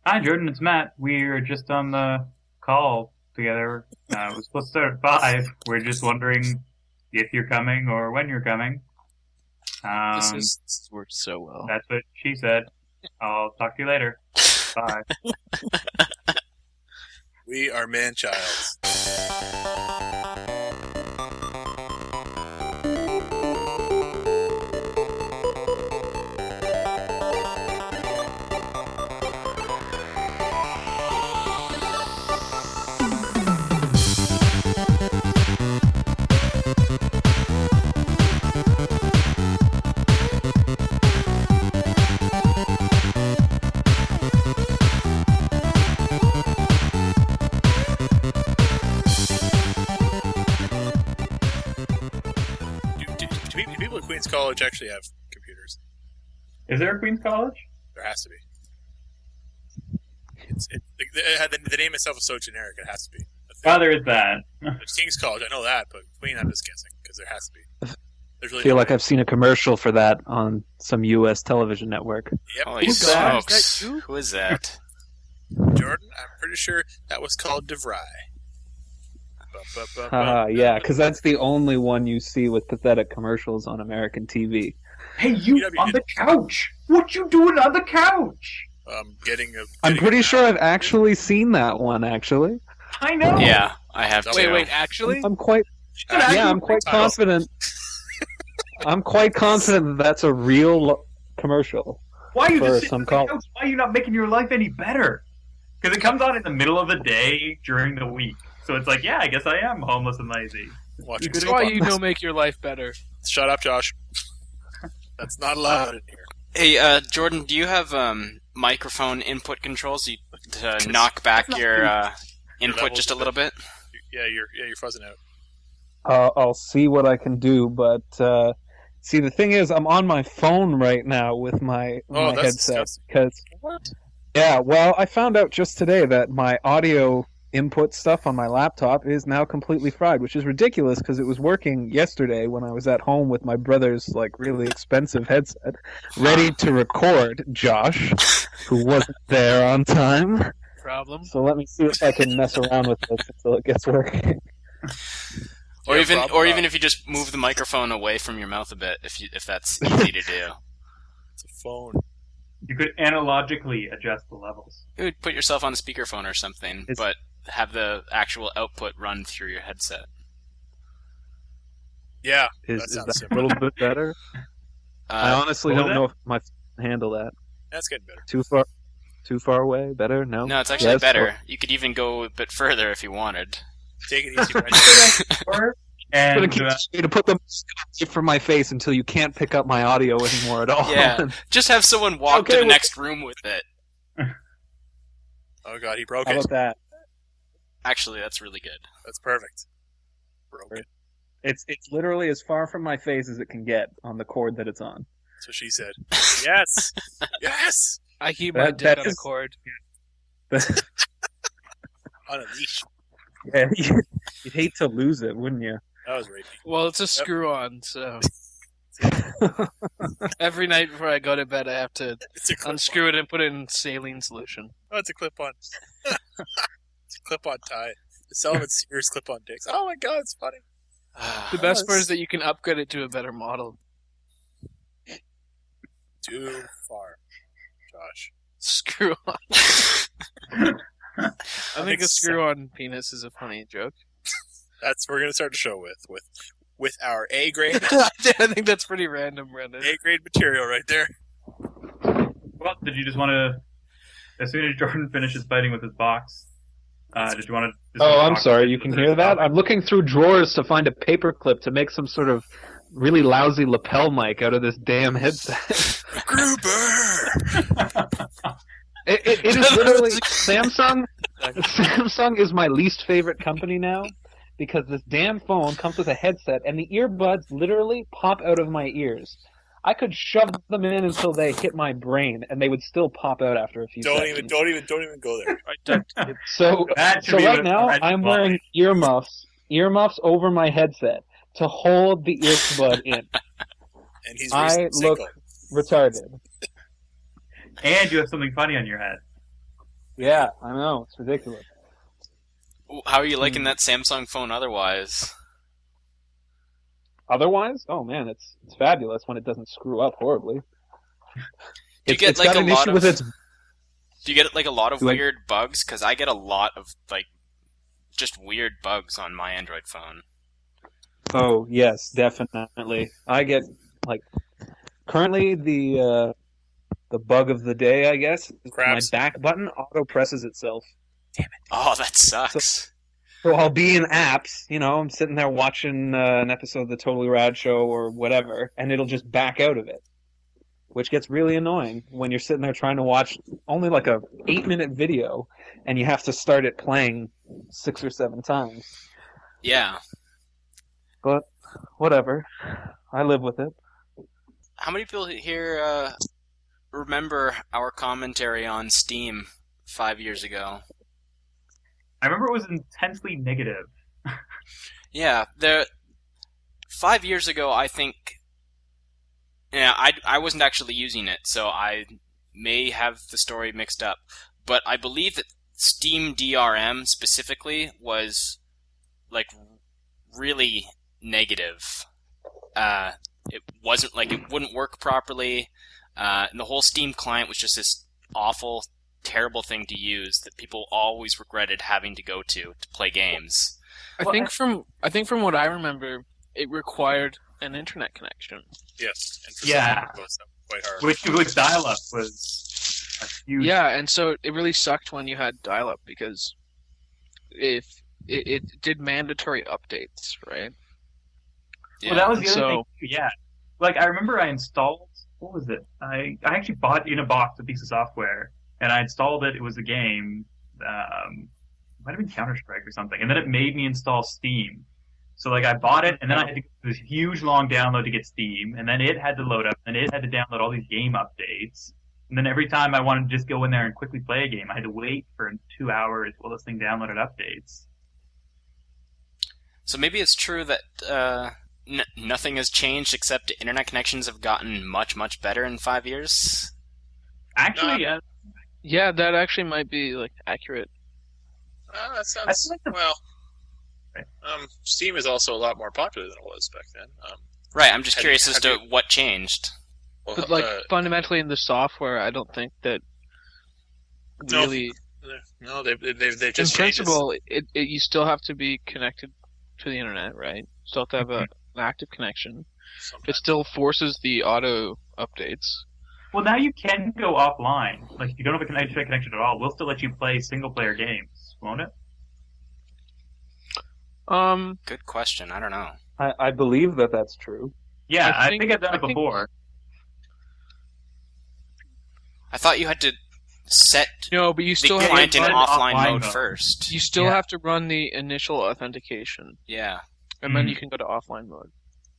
Hi, Jordan. It's Matt. We're just on the call together. We're supposed to start at 5. We're just wondering if you're coming or when you're coming. This worked so well. That's what she said. I'll talk to you later. Bye. We are man-childs. Do people at Queen's College actually have computers? Is there a Queen's College? There has to be. The name itself is so generic, it has to be. Well, there is that. There's King's College, I know that, but Queen, I'm just guessing, because there has to be. There's really I feel like I've seen a commercial for that on some U.S. television network. Yep. Holy Who's that? smokes. Is that you? Who is that? Jordan, I'm pretty sure that was called DeVry. Yeah, because that's the only one you see with pathetic commercials on American TV. Hey, you on the couch! What you doing on the couch? I'm pretty sure I've actually seen that one, actually. I know! Yeah, I have to. Wait, actually? I'm quite confident. I'm quite confident that that's a real commercial. Why are you for just sitting some on the college. couch? Why are you not making your life any better? Because it comes on in the middle of the day during the week. So it's like, yeah, I guess I am homeless and lazy. Watching That's why you don't make your life better. Shut up, Josh. That's not allowed in here. Hey, Jordan, do you have microphone input controls to knock back your input just a little bit? Yeah, you're fuzzing out. I'll see what I can do, but see, the thing is, I'm on my phone right now with my headset. Because yeah, well, I found out just today that my audio input stuff on my laptop is now completely fried, which is ridiculous because it was working yesterday when I was at home with my brother's really expensive headset, ready to record Josh, who wasn't there on time. Problem. So let me see if I can mess around with this until it gets working. Or even if you just move the microphone away from your mouth a bit, if that's easy to do. It's a phone. You could analogically adjust the levels. You would put yourself on a speakerphone or something, but have the actual output run through your headset. Yeah, Is that that sounds a simple. little bit better? I honestly don't know if my phone can handle that. That's getting better. Too far away? Better? No? No, it's actually better. You could even go a bit further if you wanted. Take it easy, Brent. And I'm going to put them away from my face until you can't pick up my audio anymore at all. Yeah, just have someone walk to the next room with it. Oh god, he broke How it. about that? Actually, that's really good. That's perfect. Broke it. It's literally as far from my face as it can get on the cord that it's on. That's what she said. Yes! Yes! I keep my dick on a cord. On a leash. Yeah, you'd hate to lose it, wouldn't you? That was rapey. Well, it's a screw-on, so... Every night before I go to bed, I have to unscrew it and put it in saline solution. Oh, it's a clip-on. It's a clip-on tie. The Sullivan Sears clip-on dicks. Oh my god, it's funny. The best part is that you can upgrade it to a better model. Too far, Josh. Screw-on. I think a screw-on penis is a funny joke. We're gonna start the show with our A grade. I think that's pretty random, Brendan. A grade material right there. Well, did you just want to, as soon as Jordan finishes fighting with his box, did you want to... Oh, I'm sorry, you can hear that? I'm looking through drawers to find a paperclip to make some sort of really lousy lapel mic out of this damn headset. Gruber! It is literally Samsung. Samsung is my least favorite company now because this damn phone comes with a headset and the earbuds literally pop out of my ears. I could shove them in until they hit my brain and they would still pop out after a few seconds. Don't even go there. So right now I'm wearing earmuffs over my headset to hold the earbud in. And he's I look retarded. And you have something funny on your head. Yeah, I know. It's ridiculous. How are you liking that Samsung phone otherwise? Otherwise? Oh man, it's fabulous when it doesn't screw up horribly. Do you get like a lot of? Do you get like a lot of weird bugs? Because I get a lot of like just weird bugs on my Android phone. Oh yes, definitely. I get like currently the bug of the day, I guess. My back button auto presses itself. Damn it! Oh, that sucks. So I'll be in apps, I'm sitting there watching an episode of the Totally Rad Show or whatever, and it'll just back out of it, which gets really annoying when you're sitting there trying to watch only like a 8-minute video, and you have to start it playing 6 or 7 times. Yeah. But whatever, I live with it. How many people here remember our commentary on Steam 5 years ago? I remember it was intensely negative. Yeah, 5 years ago, I think. Yeah, I wasn't actually using it, so I may have the story mixed up. But I believe that Steam DRM specifically was like really negative. It wasn't like it wouldn't work properly, and the whole Steam client was just this awful, terrible thing to use that people always regretted having to go to play games. I think from what I remember, it required an internet connection. Yes. And for Yeah. some, it was quite hard. Which dial-up was a huge... Yeah, and so it really sucked when you had dial-up because if it did mandatory updates, right? Yeah. Well, that was the other thing too, yeah. Like, I remember I installed... What was it? I actually bought in a box a piece of software, and I installed it. It was a game. Might have been Counter-Strike or something. And then it made me install Steam. So, like, I bought it, and then I had to do this huge, long download to get Steam. And then it had to load up, and it had to download all these game updates. And then every time I wanted to just go in there and quickly play a game, I had to wait for 2 hours while this thing downloaded updates. So maybe it's true that nothing has changed except internet connections have gotten much, much better in 5 years? Actually, yeah, that actually might be like accurate. That sounds Steam is also a lot more popular than it was back then. Right, I'm just curious as to what changed. Well, But fundamentally in the software, I don't think that really. No, they've just in changed principle, you still have to be connected to the internet, right? You still have to have an active connection. sometimes. It still forces the auto updates. well, now you can go offline. Like, if you don't have a internet connection at all, we'll still let you play single-player games, won't it? Good question. I don't know. I believe that that's true. Yeah, I I think- think I've done it I think- before. I thought you had to set No, but you the still have client in run offline offline mode mode. first. you still Yeah. have to run the initial authentication, Yeah. and then you can go to offline mode.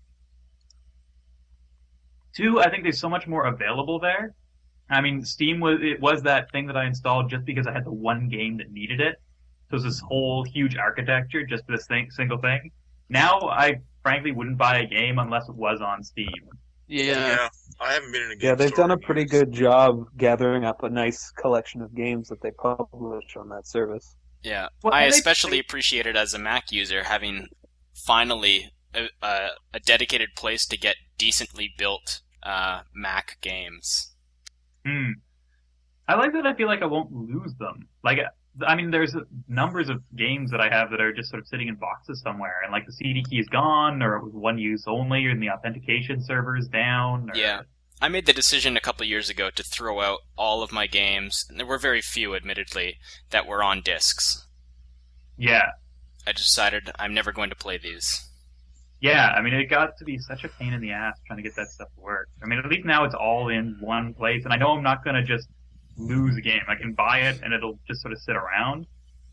2, I think there's so much more available there. I mean, Steam was that thing that I installed just because I had the one game that needed it. So it was this whole huge architecture just for this single thing. Now, I frankly wouldn't buy a game unless it was on Steam. Yeah. I haven't been in a game Yeah, they've store done a in pretty years. good job gathering up a nice collection of games that they publish on that service. Yeah. Well, I and they- especially appreciate it as a Mac user having finally a dedicated place to get decently built Mac games. I like that I feel like I won't lose them. Like, I mean, there's numbers of games that I have that are just sort of sitting in boxes somewhere, and like the CD key is gone, or it was one use only, and the authentication server is down. Or... Yeah. I made the decision a couple years ago to throw out all of my games, and there were very few, admittedly, that were on discs. Yeah. I decided I'm never going to play these. Yeah, I mean, it got to be such a pain in the ass trying to get that stuff to work. I mean, at least now it's all in one place, and I know I'm not going to just lose a game. I can buy it, and it'll just sort of sit around.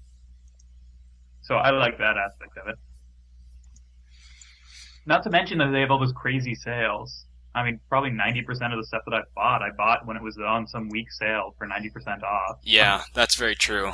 So I like that aspect of it. Not to mention that they have all those crazy sales. I mean, probably 90% of the stuff that I bought when it was on some week sale for 90% off. Yeah, that's very true.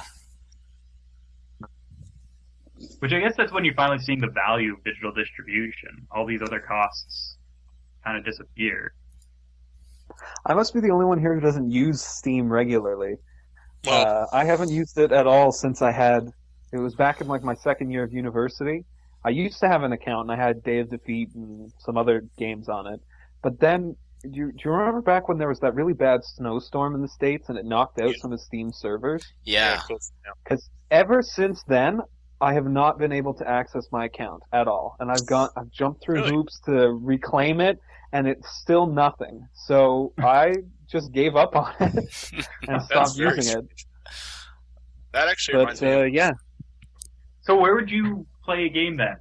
Which I guess that's when you're finally seeing the value of digital distribution. All these other costs kind of disappear. I must be the only one here who doesn't use Steam regularly. I haven't used it at all since it was back in like my second year of university. I used to have an account and I had Day of Defeat and some other games on it. But then, do you remember back when there was that really bad snowstorm in the States and it knocked out some of Steam's servers? Yeah. Because ever since then, I have not been able to access my account at all. And I've jumped through hoops to reclaim it, and it's still nothing. So I just gave up on it and stopped using it. That actually reminds me. Yeah. So where would you play a game then?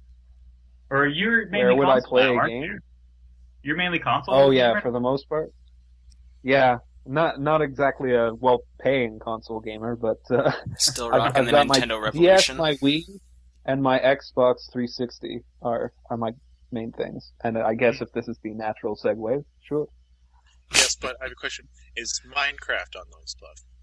Or you're mainly where would I console play now, a aren't game? you? You're mainly console? Oh yeah, for the most part. Yeah, not exactly a well-paying console gamer, but Still rocking I've the got Nintendo my Revolution. DS, my Wii, and my Xbox 360 are my main things. And I guess if this is the natural segue, sure. Yes, but I have a question. Is Minecraft on those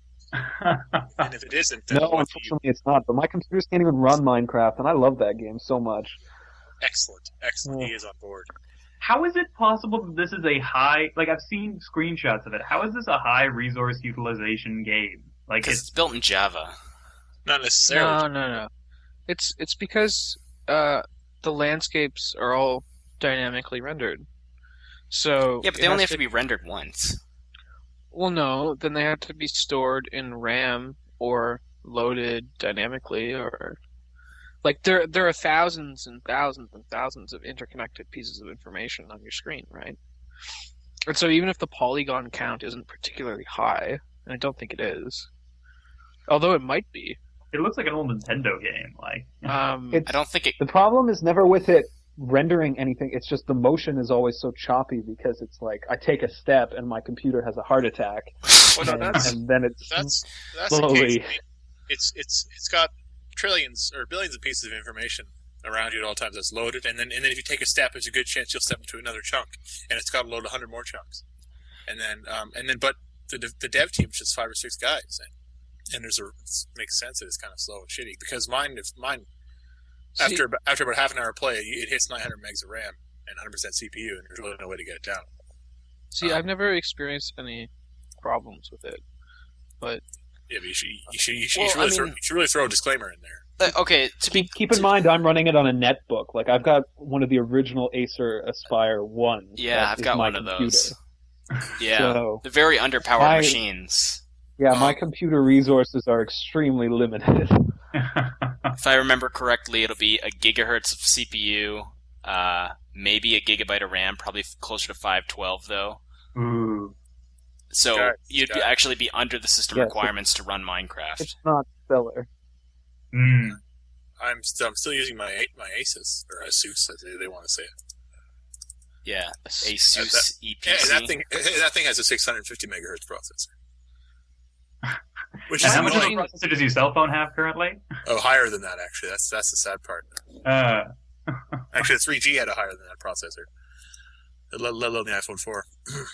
stuff? And if it isn't, then No, unfortunately it's not. But my computers can't even run Minecraft, and I love that game so much. Excellent. He is on board. How is it possible that this is a high, like I've seen screenshots of it, how is this a high resource utilization game? Like Because it's built in Java. Not necessarily. No. It's because the landscapes are all dynamically rendered. So Yeah, but they only have to be rendered once. Well, no, then they have to be stored in RAM or loaded dynamically, or like there are thousands and thousands and thousands of interconnected pieces of information on your screen, right? And so even if the polygon count isn't particularly high, and I don't think it is, although it might be. It looks like an old Nintendo game. Like I don't think it. The problem is never with it rendering anything. It's just the motion is always so choppy because it's like I take a step and my computer has a heart attack, Well, no, and then it's that's slowly. the case. It's got trillions or billions of pieces of information around you at all times that's loaded, and then if you take a step, there's a good chance you'll step into another chunk, and it's got to load 100 more chunks, and then but the dev team is just 5 or 6 guys, and it makes sense that it's kind of slow and shitty because mine after about half an hour of play, it hits 900 megs of RAM and 100% CPU, and there's really no way to get it down. See, I've never experienced any problems with it, but yeah, but you should really throw a disclaimer in there. Okay, keep in mind, I'm running it on a netbook. Like I've got one of the original Acer Aspire 1. Yeah, I've got one of those. Yeah, so, they're very underpowered machines. Yeah, my computer resources are extremely limited. If I remember correctly, it'll be a gigahertz of CPU, maybe a gigabyte of RAM, probably closer to 512 though. Ooh. So you'd actually be under the system requirements to run Minecraft. It's not stellar. Mm. I'm still using my Asus or Asus, as they want to say it. Yeah, Asus EPC. Yeah, that thing has a 650 megahertz processor. And how much of a processor does your cell phone have currently? Oh, higher than that, actually. That's the sad part. Actually, the 3G had a higher than that processor. Let alone the iPhone 4.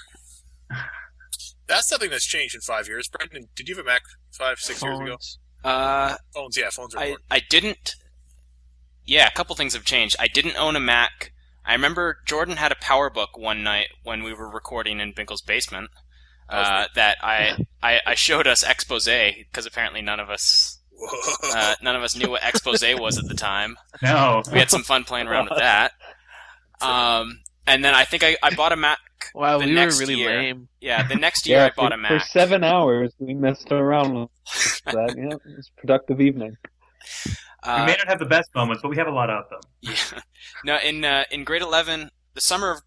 That's something that's changed in 5 years. Brendan, did you have a Mac 5-6 years ago? Phones, yeah, phones are important. I didn't. Yeah, a couple things have changed. I didn't own a Mac. I remember Jordan had a PowerBook one night when we were recording in Binkle's basement. That I showed us Expose because apparently none of us knew what Expose was at the time. No, we had some fun playing around with that. And then I think I bought a Mac. Wow, we were really year. lame. Yeah, the next year I bought a Mac. For 7 hours, we messed around with that. Yeah, it was a productive evening. We may not have the best moments, but we have a lot of them. Yeah. No, in grade 11, the summer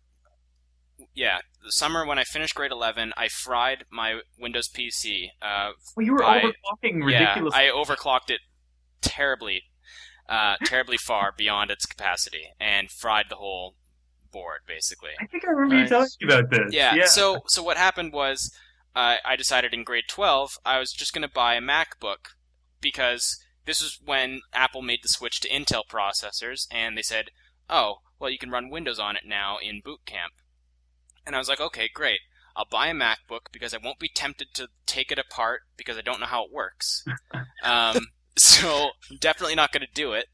when I finished grade 11, I fried my Windows PC. Well, you were overclocking ridiculously. Yeah, I overclocked it terribly far beyond its capacity and fried the whole board, basically. I think I remember you telling me about this. Yeah. So what happened was I decided in grade 12 I was just going to buy a MacBook because this was when Apple made the switch to Intel processors, and they said, oh, well, you can run Windows on it now in Boot Camp. And I was like, okay, great. I'll buy a MacBook because I won't be tempted to take it apart because I don't know how it works. So I'm definitely not going to do it.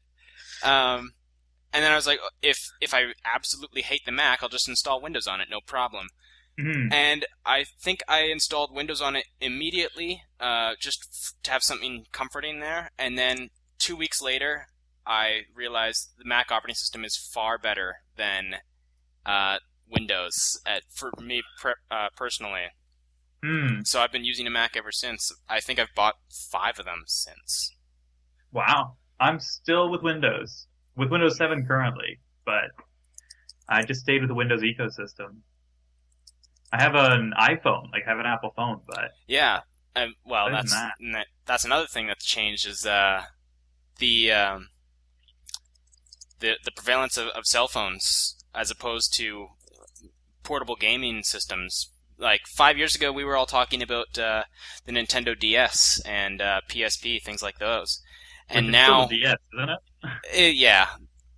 And then I was like, if I absolutely hate the Mac, I'll just install Windows on it, no problem. And I think I installed Windows on it immediately, just to have something comforting there. And then 2 weeks later, I realized the Mac operating system is far better than Windows for me personally. So I've been using a Mac ever since. I think I've bought 5 of them since. Wow. I'm still with Windows 7 currently, but I just stayed with the Windows ecosystem. I have an iPhone, I have an Apple phone, but yeah. Well, that's another thing that's changed is the prevalence of cell phones as opposed to portable gaming systems. Like 5 years ago, we were all talking about the Nintendo DS and PSP, things like those, and now still the DS, isn't it? Yeah.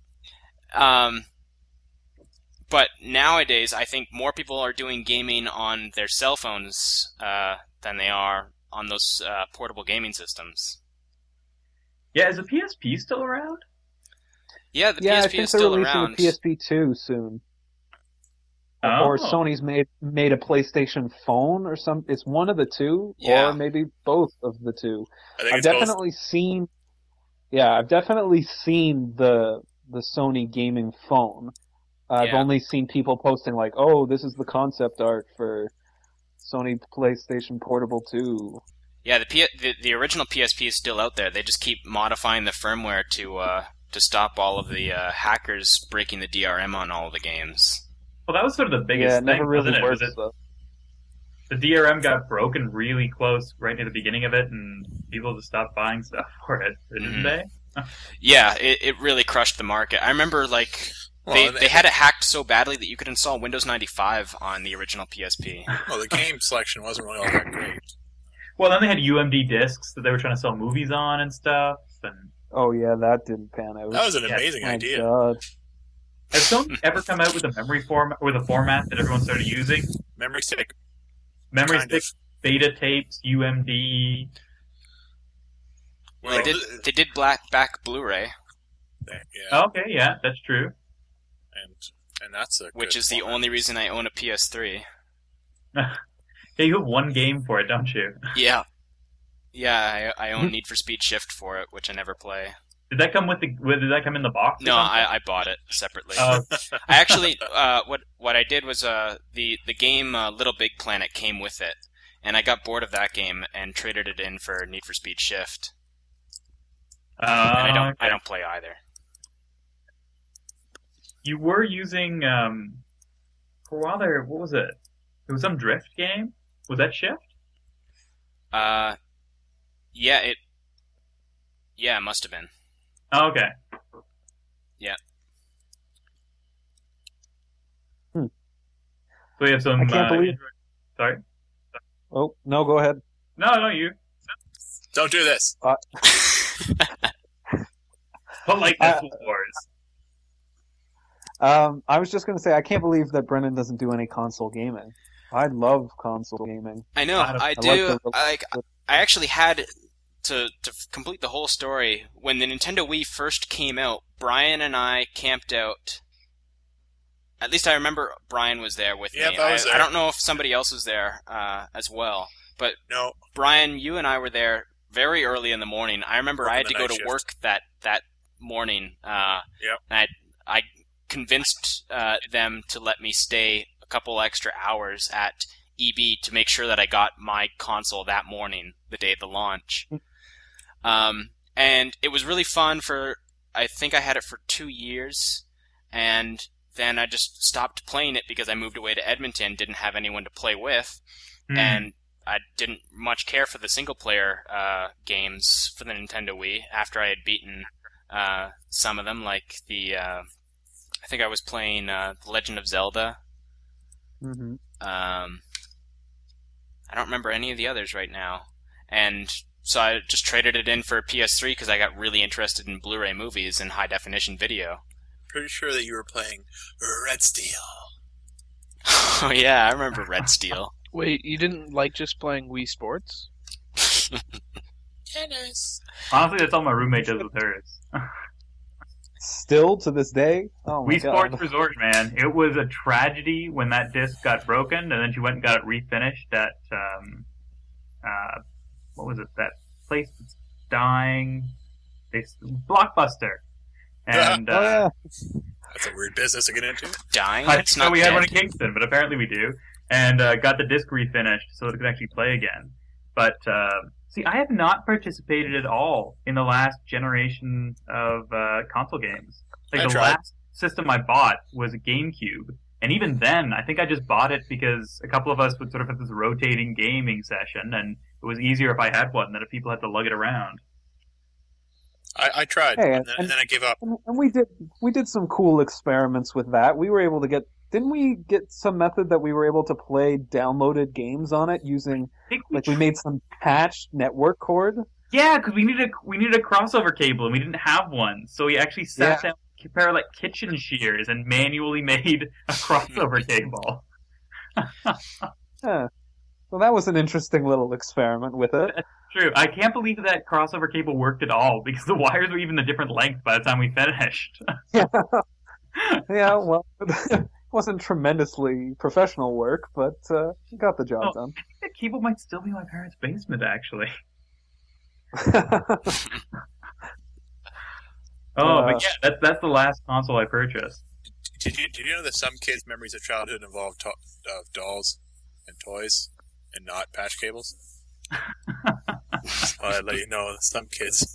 But nowadays, I think more people are doing gaming on their cell phones than they are on those portable gaming systems. Yeah, is the PSP still around? Yeah, the I PSP think is they're still releasing around. the PSP 2 soon. Oh. Or Sony's made a PlayStation phone or some. It's one of the two, Yeah. or maybe both of the two. I think I've it's both. definitely seen. Yeah, I've definitely seen the Sony gaming phone. I've Yeah. only seen people posting like, "Oh, this is the concept art for Sony PlayStation Portable 2." Yeah, the original PSP is still out there. They just keep modifying the firmware to stop all of the hackers breaking the DRM on all of the games. Well, that was sort of the biggest Yeah, it thing, never really wasn't it? works Was it though. the DRM got broken really close right near the beginning of it, and people just stopped buying stuff for it, didn't they? Yeah, it really crushed the market. I remember like Well, they had it hacked so badly that you could install Windows 95 on the original PSP. Well, the game selection wasn't really all that great. Well, then they had UMD discs that they were trying to sell movies on and stuff. And Oh yeah, that didn't pan out. That was an Yeah, amazing My idea. God. has Sony ever come out with a memory format or the format that everyone started using? Memory stick. Memory Kind stick, of. beta tapes, UMD. Well, They did back Blu-ray, yeah, Okay, yeah, that's true. and that's a which good is the format. only reason I own a PS3. Hey, you have one game for it, don't you? Yeah. Yeah, I own Need for Speed Shift for it, which I never play. Did that come did that come in the box? or No, something? I bought it separately. Oh, I actually, what I did was the game Little Big Planet came with it, and I got bored of that game and traded it in for Need for Speed Shift. And I okay. don't play either. You were using for a while there. What was it? It was some drift game. Was that Shift? Yeah, it must have been. Oh, okay. Yeah. So we have some. I can't believe- Sorry. Oh no, go ahead. No, you. Don't do this. Politeness wars. I was just gonna say I can't believe that Brennan doesn't do any console gaming. I love console gaming. I know. I I do. I actually had to complete the whole story when the Nintendo Wii first came out. Brian and I camped out. At least I remember Brian was there with Yep, me. I was there. I don't know if somebody else was there as well, but No, Brian, you and I were there very early in the morning. I remember I had to Working the go night to shift. work that morning. Yep. And I convinced them to let me stay a couple extra hours at EB to make sure that I got my console that morning, the day of the launch. And it was really fun I think I had it for 2 years, and then I just stopped playing it because I moved away to Edmonton, didn't have anyone to play with, and I didn't much care for the single-player games for the Nintendo Wii after I had beaten some of them, like I think I was playing The Legend of Zelda. Mm-hmm. I don't remember any of the others right now. And so I just traded it in for a PS3 because I got really interested in Blu-ray movies and high-definition video. pretty sure that you were playing Red Steel. Oh yeah, I remember Red Steel. Wait, you didn't like just playing Wii Sports? Tennis. Honestly, that's all my roommate does with hers. still to this day. Oh my Wii God. Sports Resort, man, it was a tragedy when that disc got broken, and then she went and got it refinished at what was it? That place that's dying, Blockbuster. And yeah. That's a weird business to get into. Dying? I It's didn't know not we had dead. one in Kingston, but apparently we do. And got the disc refinished so that it could actually play again. But see, I have not participated at all in the last generation of console games. Like I the tried. last system I bought was a GameCube, and even then, I think I just bought it because a couple of us would sort of have this rotating gaming session, and it was easier if I had one than if people had to lug it around. I tried, Hey, and then I gave up. And we did some cool experiments with that. We were able to get. Didn't we get some method that we were able to play downloaded games on it using? I think Like we made some patched network cord. Yeah, because we needed a crossover cable and we didn't have one, so we actually sat down with a pair of like kitchen shears and manually made a crossover cable. Huh. Well, that was an interesting little experiment with it. True. I can't believe that crossover cable worked at all because the wires were even a different length by the time we finished. Yeah, well, it wasn't tremendously professional work, but we got the job done. That cable might still be in my parents' basement, actually. But yeah, that's the last console I purchased. Did you know that some kids' memories of childhood involve dolls and toys and not patch cables? I'd let you know, some kids.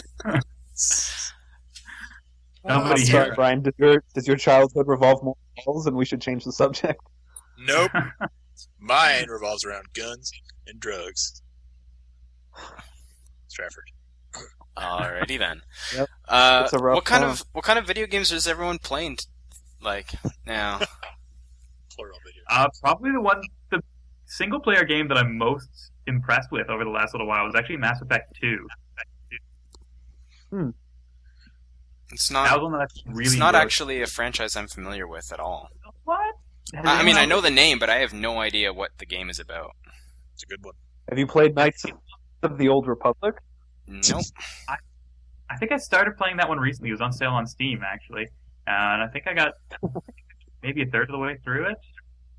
Nobody Sorry, here. Brian. Does your childhood revolve more balls, and we should change the subject? Nope. Mine revolves around guns and drugs. Stratford. Alrighty then. Yep. It's a rough what kind of video games is everyone playing like now? Plural video. Probably the single player game that I'm most impressed with over the last little while was actually Mass Effect 2. It's That was not. one that I really It's not enjoyed. actually a franchise I'm familiar with at all. What? I mean, I know the name, but I have no idea what the game is about. It's a good one. Have you played Knights of the Old Republic? Nope. I think I started playing that one recently. It was on sale on Steam, actually. And I think I got maybe a third of the way through it.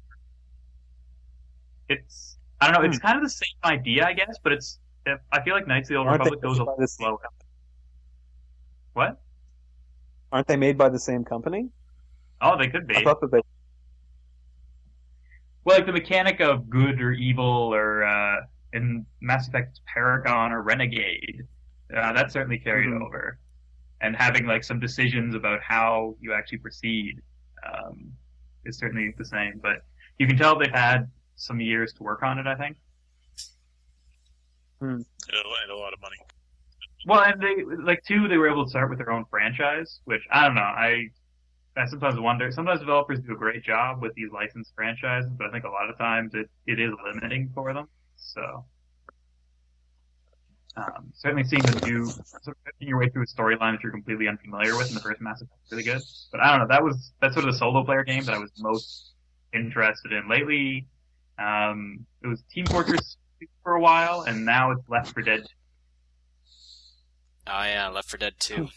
I don't know, it's kind of the same idea, I guess, but I feel like Knights of the Old Aren't they Republic goes a made by little the same slower. What? Aren't they made by the same company? Oh, they could be. I thought that they. Well, like the mechanic of good or evil, or in Mass Effect Paragon or Renegade, that certainly carried over. And having like some decisions about how you actually proceed is certainly the same. But you can tell they've had some years to work on it, I think. And a lot of money. Well, and they were able to start with their own franchise, which I don't know. I sometimes wonder. Sometimes developers do a great job with these licensed franchises, but I think a lot of times it is limiting for them. So certainly seeing the new, sort of picking your way through a storyline that you're completely unfamiliar with in the first Mass Effect is really good. But I don't know. That's sort of the solo player game that I was most interested in lately. It was Team Fortress for a while, and now it's Left 4 Dead. Oh yeah, Left 4 Dead 2.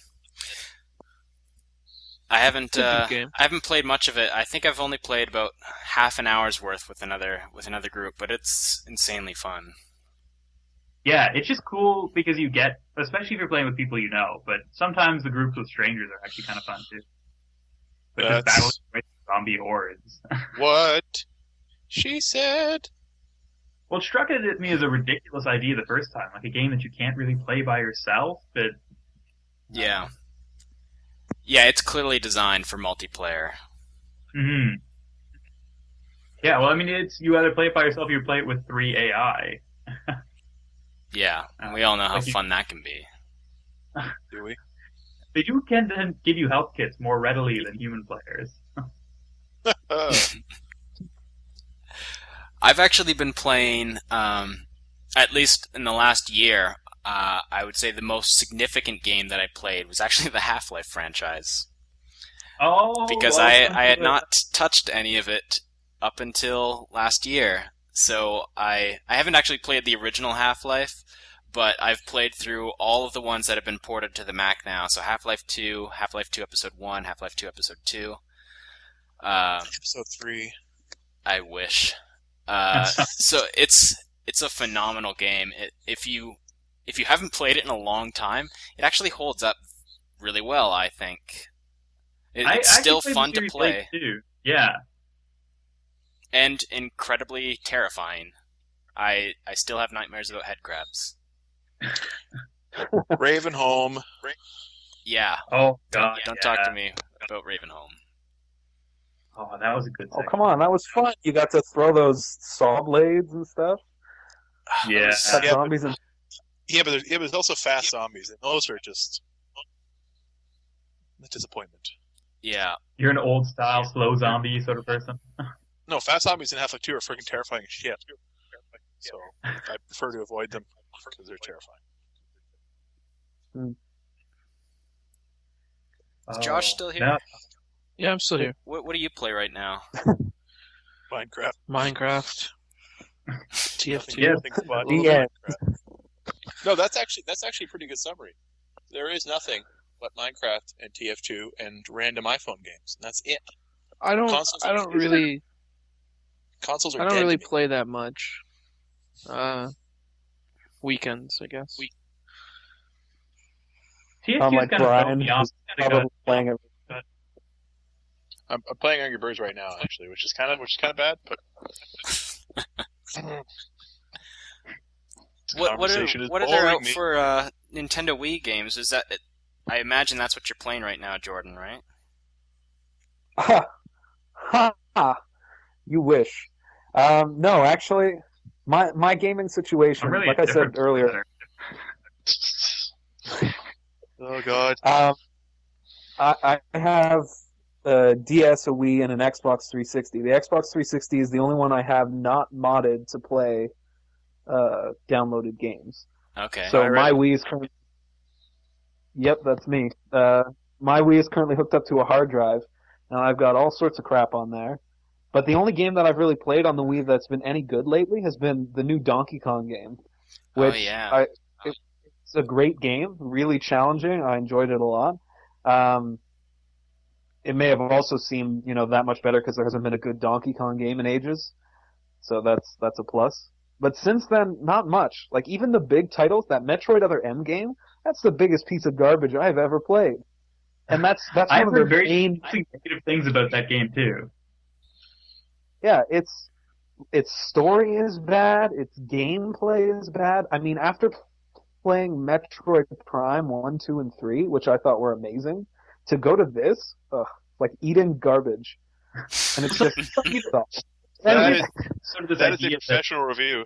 I haven't It's a good game. I haven't played much of it. I think I've only played about half an hour's worth with another group, but it's insanely fun. Yeah, it's just cool because you get, especially if you're playing with people you know, but sometimes the groups with strangers are actually kind of fun too. But just That's- battling with zombie hordes. What? She said. Well, it struck it at me as a ridiculous idea the first time, like a game that you can't really play by yourself, but Yeah. Yeah, it's clearly designed for multiplayer. hmm yeah, well, I mean, you either play it by yourself or you play it with 3 AI. Yeah, and we all know how Like you- fun that can be. Do we? They do tend to give you health kits more readily than human players. I've actually been playing, at least in the last year, I would say the most significant game that I played was actually the Half-Life franchise. Oh, Because well, I had not touched any of it up until last year. So I haven't actually played the original Half-Life, but I've played through all of the ones that have been ported to the Mac now. So Half-Life 2, Half-Life 2 Episode 1, Half-Life 2 Episode 2. Episode 3. I wish. So it's a phenomenal game. If you haven't played it in a long time, it actually holds up really well, I think. It's still fun to play. Too. Yeah. And incredibly terrifying. I still have nightmares about head crabs. Ravenholm. Yeah. Oh, God. Don't talk to me about Ravenholm. Oh, that was a good section. Oh, come on. That was fun. You got to throw those saw blades and stuff. Yeah. Zombies and... but there's also fast zombies, and those are just a disappointment. Yeah. You're an old-style, slow zombie sort of person? No, fast zombies in Half-Life 2 are freaking terrifying as shit. So I prefer to avoid them because they're terrifying. Is Josh still here? No. Yeah, I'm still here. What do you play right now? Minecraft. TF2. Yeah. Yeah. No, that's actually a pretty good summary. There is nothing but Minecraft and TF2 and random iPhone games, and that's it. I don't really play that much. Weekends, I guess. TF2 like Brian, who's probably playing it. I'm playing Angry Birds right now, actually, which is kind of bad, but. What are there out for Nintendo Wii games? Is that? I imagine that's what you're playing right now, Jordan, right? Ha! Ha! Ha! You wish. No, actually, my gaming situation, Really like I said earlier. Oh God. I have a DS, a Wii, and an Xbox 360. The Xbox 360 is the only one I have not modded to play downloaded games. Okay. So my Wii is currently... Yep, that's me. My Wii is currently hooked up to a hard drive, and I've got all sorts of crap on there. But the only game that I've really played on the Wii that's been any good lately has been the new Donkey Kong game. Which it's a great game, really challenging. I enjoyed it a lot. It may have also seemed, that much better because there hasn't been a good Donkey Kong game in ages. So that's a plus. But since then, not much. Like, even the big titles, that Metroid Other M game, that's the biggest piece of garbage I've ever played. And that's one of the very negative things about that game, too. Yeah, its story is bad, its gameplay is bad. I mean, after playing Metroid Prime 1, 2, and 3, which I thought were amazing, to go to this, like eating garbage. And it's just... That is a professional review.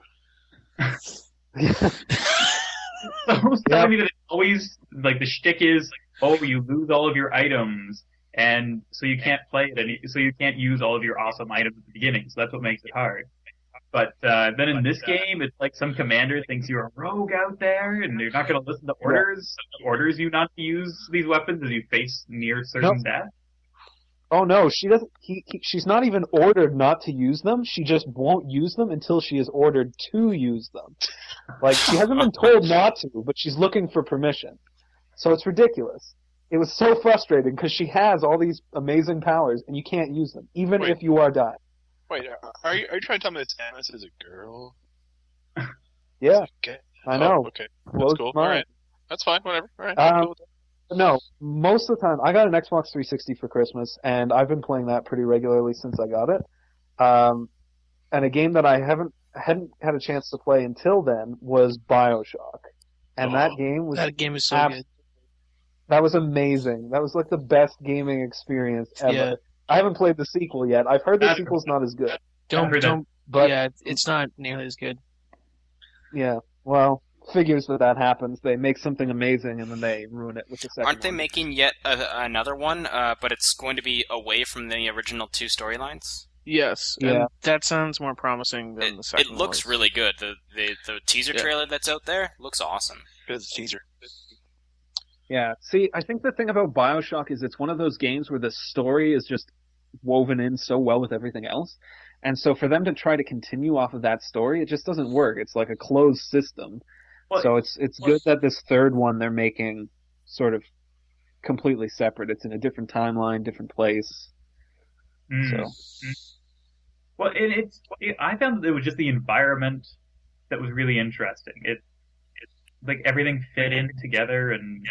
Telling me that it's always, like, the shtick is, you lose all of your items, and so you can't play it, so you can't use all of your awesome items at the beginning, so that's what makes it hard. But then in this game, it's like some commander thinks you're a rogue out there, and you're not going to listen to orders. He orders you not to use these weapons as you face near certain death. Oh no, she doesn't. She's not even ordered not to use them. She just won't use them until she is ordered to use them. Like, she hasn't been told not to, but she's looking for permission. So it's ridiculous. It was so frustrating because she has all these amazing powers and you can't use them, even if you are dying. Wait, are you trying to tell me that Samus is a girl? Yeah, okay. I know. Okay, that's cool. All right, that's fine. Whatever. All right. Cool with that. No, most of the time, I got an Xbox 360 for Christmas, and I've been playing that pretty regularly since I got it. And a game that I hadn't had a chance to play until then was BioShock, and that game is so good. That was amazing. That was like the best gaming experience ever. Yeah. I haven't played the sequel yet. I've heard the sequel's not as good. It's not nearly as good. Yeah, well, figures that happens. They make something amazing and then they ruin it with the second. Aren't they making yet another one? But it's going to be away from the original two storylines. Yes, yeah. That sounds more promising than the second. It looks really good. The teaser trailer that's out there looks awesome. Good teaser. Yeah. See, I think the thing about BioShock is it's one of those games where the story is just woven in so well with everything else. And so for them to try to continue off of that story, it just doesn't work. It's like a closed system. Well, so it's good that this third one they're making sort of completely separate. It's in a different timeline, different place. So. Well, I found that it was just the environment that was really interesting. It like everything fit in together, and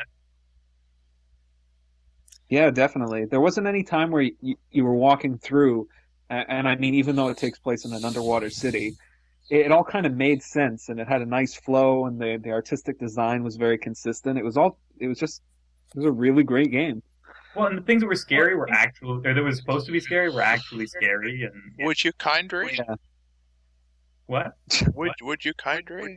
yeah, definitely. There wasn't any time where you were walking through, and I mean, even though it takes place in an underwater city, it all kind of made sense, and it had a nice flow, and the artistic design was very consistent. It was a really great game. Well, and the things that were scary were actual, or that was supposed to be scary were actually scary. And would you kindly? Yeah. What? Would you kindly?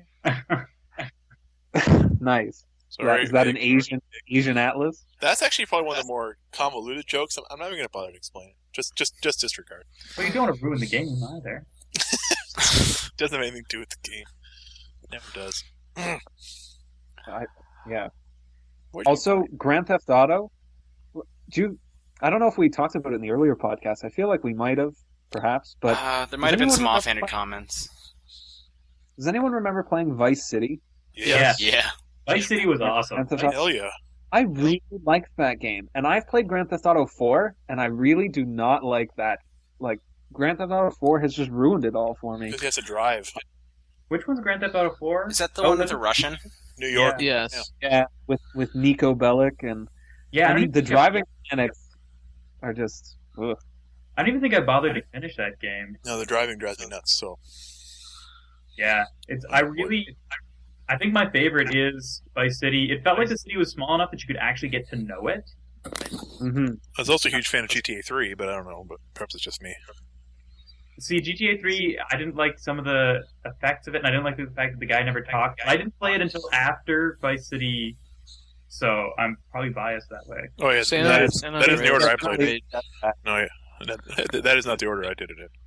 Nice. Sorry, is that an Asian Atlas? That's actually probably one of the more convoluted jokes. I'm not even going to bother to explain it. Just disregard. Well, you don't want to ruin the game either. Doesn't have anything to do with the game. Never does. Yeah. Also, Grand Theft Auto. I don't know if we talked about it in the earlier podcast. I feel like we might have, perhaps, but there might have been some offhanded comments. Does anyone remember playing Vice City? Yeah. Vice City was awesome. Hell yeah. I really liked that game, and I've played Grand Theft Auto 4, and I really do not like that. Like, Grand Theft Auto 4 has just ruined it all for me. Because he has to drive. Which one's Grand Theft Auto 4? Is that the one with the Russian? New York. Yeah. Yes. Yeah, with Nico Bellic and yeah. I mean the driving mechanics are just. Ugh. I don't even think I bothered to finish that game. No, the driving drives me nuts. So. Yeah, I think my favorite is Vice City. It felt like the city was small enough that you could actually get to know it. Mm-hmm. I was also a huge fan of GTA 3, but I don't know. But perhaps it's just me. See, GTA 3, I didn't like some of the effects of it, and I didn't like the fact that the guy never talked. I didn't play it until after Vice City, so I'm probably biased that way. Oh, yes. That is the order I played it. No, yeah. That is not the order I did it in.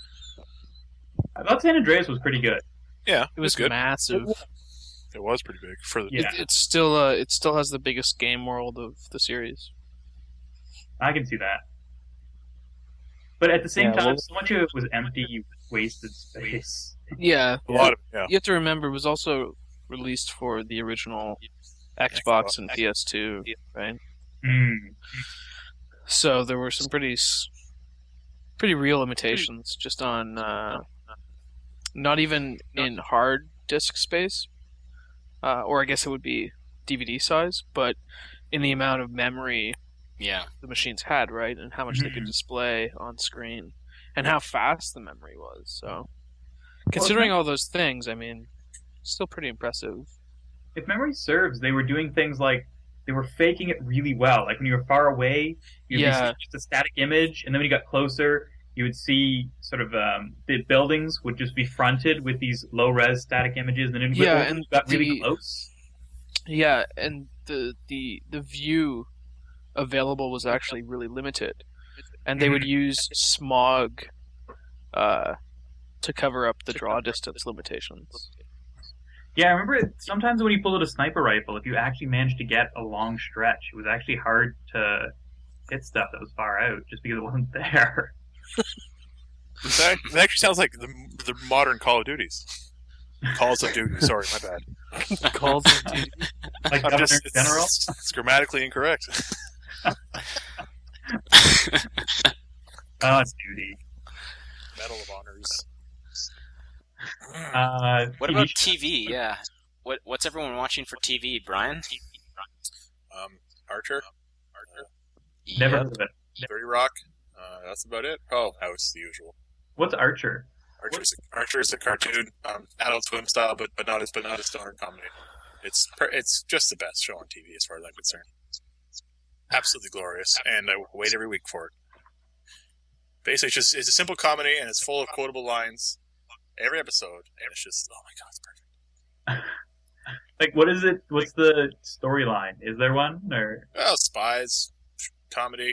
I thought San Andreas was pretty good. Yeah, it was good. Massive. It was pretty big. It still has the biggest game world of the series. I can see that. But at the same time, so much of it was empty, wasted space. Yeah. A lot of yeah. You have to remember, it was also released for the original Xbox and PS2, right? Mm. So there were some pretty real limitations just on not even in hard disk space, or I guess it would be DVD size, but in the amount of memory the machines had, right, and how much they could display on screen, and how fast the memory was. So, considering all those things, I mean, still pretty impressive. If memory serves, they were doing things like they were faking it really well. Like when you were far away, you'd see just a static image, and then when you got closer, you would see sort of the buildings would just be fronted with these low-res static images, and then when you got really close. Yeah, and the view available was actually really limited, and they would use smog to cover up the draw distance limitations. Yeah, I remember sometimes when you pulled out a sniper rifle, if you actually managed to get a long stretch, it was actually hard to hit stuff that was far out just because it wasn't there. That actually sounds like the modern Call of Duties. Calls of Duty, sorry, my bad. Calls of Duty. Like Governor General? It's grammatically incorrect. Oh, it's Duty. Medal of Honors. What about TV? Yeah. What's everyone watching for TV, Brian? Archer. Never heard of it. 30 Rock. That's about it. Oh, House, the usual. What's Archer? Archer is a cartoon, Adult Swim style, but not a stoner comedy. It's just the best show on TV as far as I'm concerned. Absolutely glorious, and I wait every week for it. Basically, it's a simple comedy, and it's full of quotable lines every episode, and it's just, oh my god, it's perfect. Like, what is it? What's the storyline? Is there one? Or spies, comedy,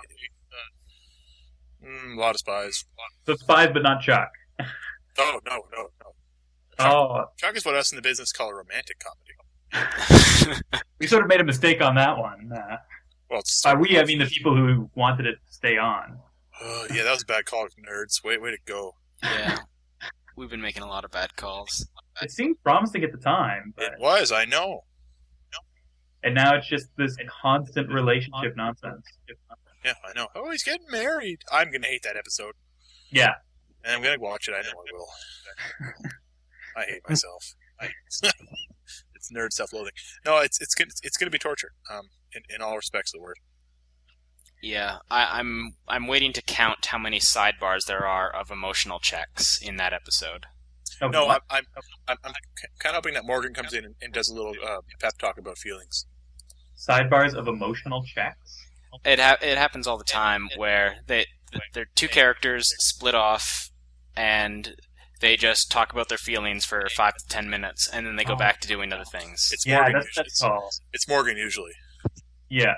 a lot of spies. So spies, but not Chuck. Oh, no. Chuck is what us in the business call a romantic comedy. We sort of made a mistake on that one. Well, it's I mean the people who wanted it to stay on. Yeah, that was a bad call, nerds. Way to go. Yeah. We've been making a lot of bad calls. It seemed promising at the time. But... It was, I know. And now it's just this constant relationship nonsense. Yeah, I know. Oh, he's getting married. I'm going to hate that episode. Yeah. And I'm going to watch it. I know I will. I hate myself. It's nerd self-loathing. No, it's going to be torture. In all respects of the word. Yeah, I'm waiting to count how many sidebars there are of emotional checks in that episode. No, I'm kind of hoping that Morgan comes in and does a little pep talk about feelings. Sidebars of emotional checks. It happens all the time where they're two characters split off and they just talk about their feelings for 5 to 10 minutes and then they go back to doing other things. It's yeah, Morgan that's called. It's Morgan usually. Yeah.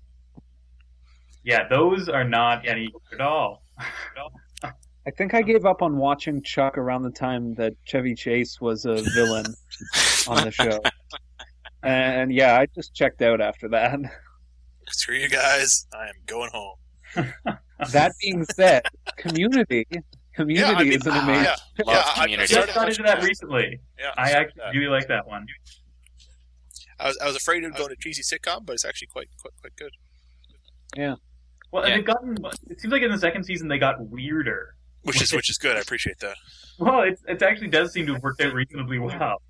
Yeah, those are not any good at all. I think I gave up on watching Chuck around the time that Chevy Chase was a villain on the show. And yeah, I just checked out after that. Screw you guys, I am going home. That being said, Community is an amazing show. Love Community. I just got into that recently. Yeah, I actually really like that one. I was afraid it would go to cheesy sitcom, but it's actually quite good. Yeah. Well, and it seems like in the second season they got weirder. Which is good. I appreciate that. Well, it actually does seem to have worked out reasonably well.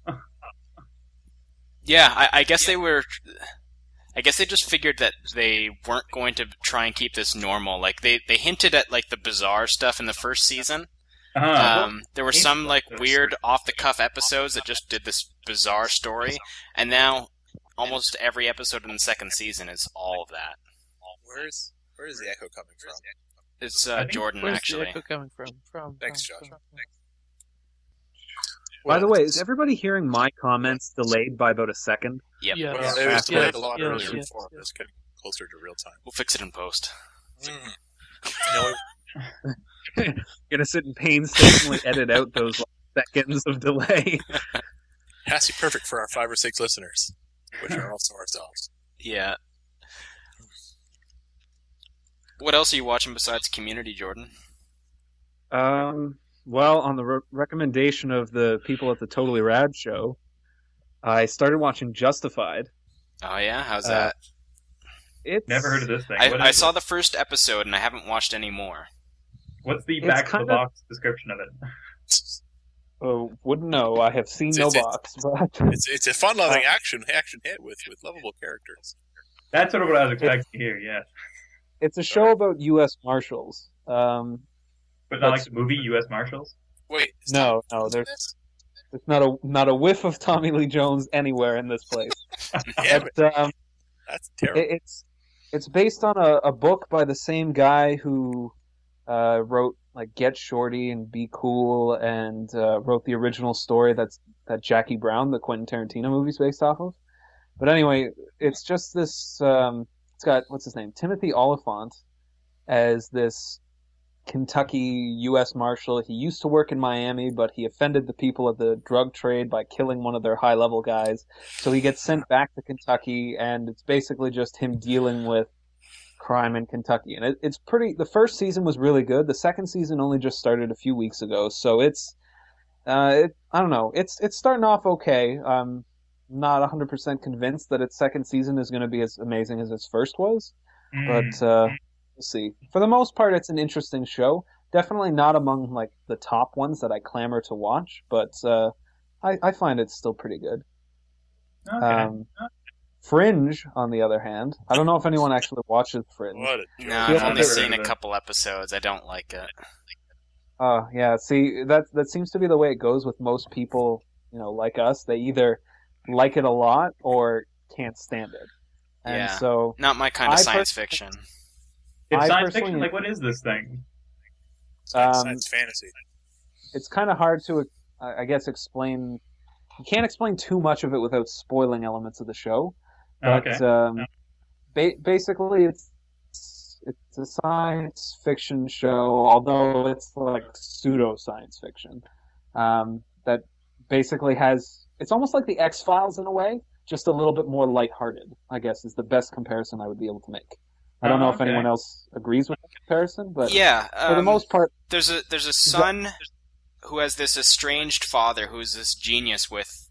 Yeah, I guess they were. I guess they just figured that they weren't going to try and keep this normal. Like they hinted at like the bizarre stuff in the first season. There were some like weird off the cuff episodes that just did this bizarre story, and now almost every episode in the second season is all of that. Where is the echo coming from? It's Jordan, Where's actually. the echo coming from? Thanks, Josh. By the way, is everybody hearing my comments delayed by about a second? Yep. Yeah. Well, it was delayed a lot yes, earlier yes, before. yes. It's getting closer to real time. We'll fix it in post. Gonna sit and painstakingly edit out those seconds of delay. Has to be perfect for our 5 or 6 listeners, which are also ourselves. Yeah. What else are you watching besides Community, Jordan? Well, on the recommendation of the people at the Totally Rad show, I started watching Justified. Oh yeah, how's that? It's Never heard of this thing. I saw the first episode and I haven't watched any more. What's the back of the box description of it? Oh, wouldn't know. I have seen no box, but it's a fun-loving action hit with lovable characters. That's sort of what I was expecting to hear. Yeah. It's a show about U.S. Marshals. But not like the movie U.S. Marshals? Wait. No, there's not a whiff of Tommy Lee Jones anywhere in this place. Damn it. That's terrible. It's based on a book by the same guy who wrote like Get Shorty and Be Cool and wrote the original story that Jackie Brown, the Quentin Tarantino movie's based off of. But anyway, it's just this. It's got what's his name, Timothy Olyphant, as this Kentucky U.S. Marshal. He used to work in Miami, but he offended the people of the drug trade by killing one of their high-level guys. So he gets sent back to Kentucky, and it's basically just him dealing with crime in Kentucky. And it's pretty. The first season was really good. The second season only just started a few weeks ago, so it's. I don't know. It's starting off okay. I'm not 100% convinced that its second season is going to be as amazing as its first was, but. We'll see. For the most part, it's an interesting show. Definitely not among like the top ones that I clamor to watch, but I find it's still pretty good. Okay. Fringe, on the other hand, I don't know if anyone actually watches Fringe. No, I've only seen a couple episodes. I don't like it. Oh, yeah. See, that seems to be the way it goes with most people, like us. They either like it a lot or can't stand it. And so not my kind of science fiction. It's science fiction? Like, what is this thing? Science fantasy. It's kind of hard to, I guess, explain. You can't explain too much of it without spoiling elements of the show. But basically, it's a science fiction show, although it's like pseudo science fiction. That basically has. It's almost like the X-Files in a way, just a little bit more lighthearted, I guess, is the best comparison I would be able to make. I don't know if anyone else agrees with the comparison, but yeah, for the most part, there's a son who has this estranged father who's this genius with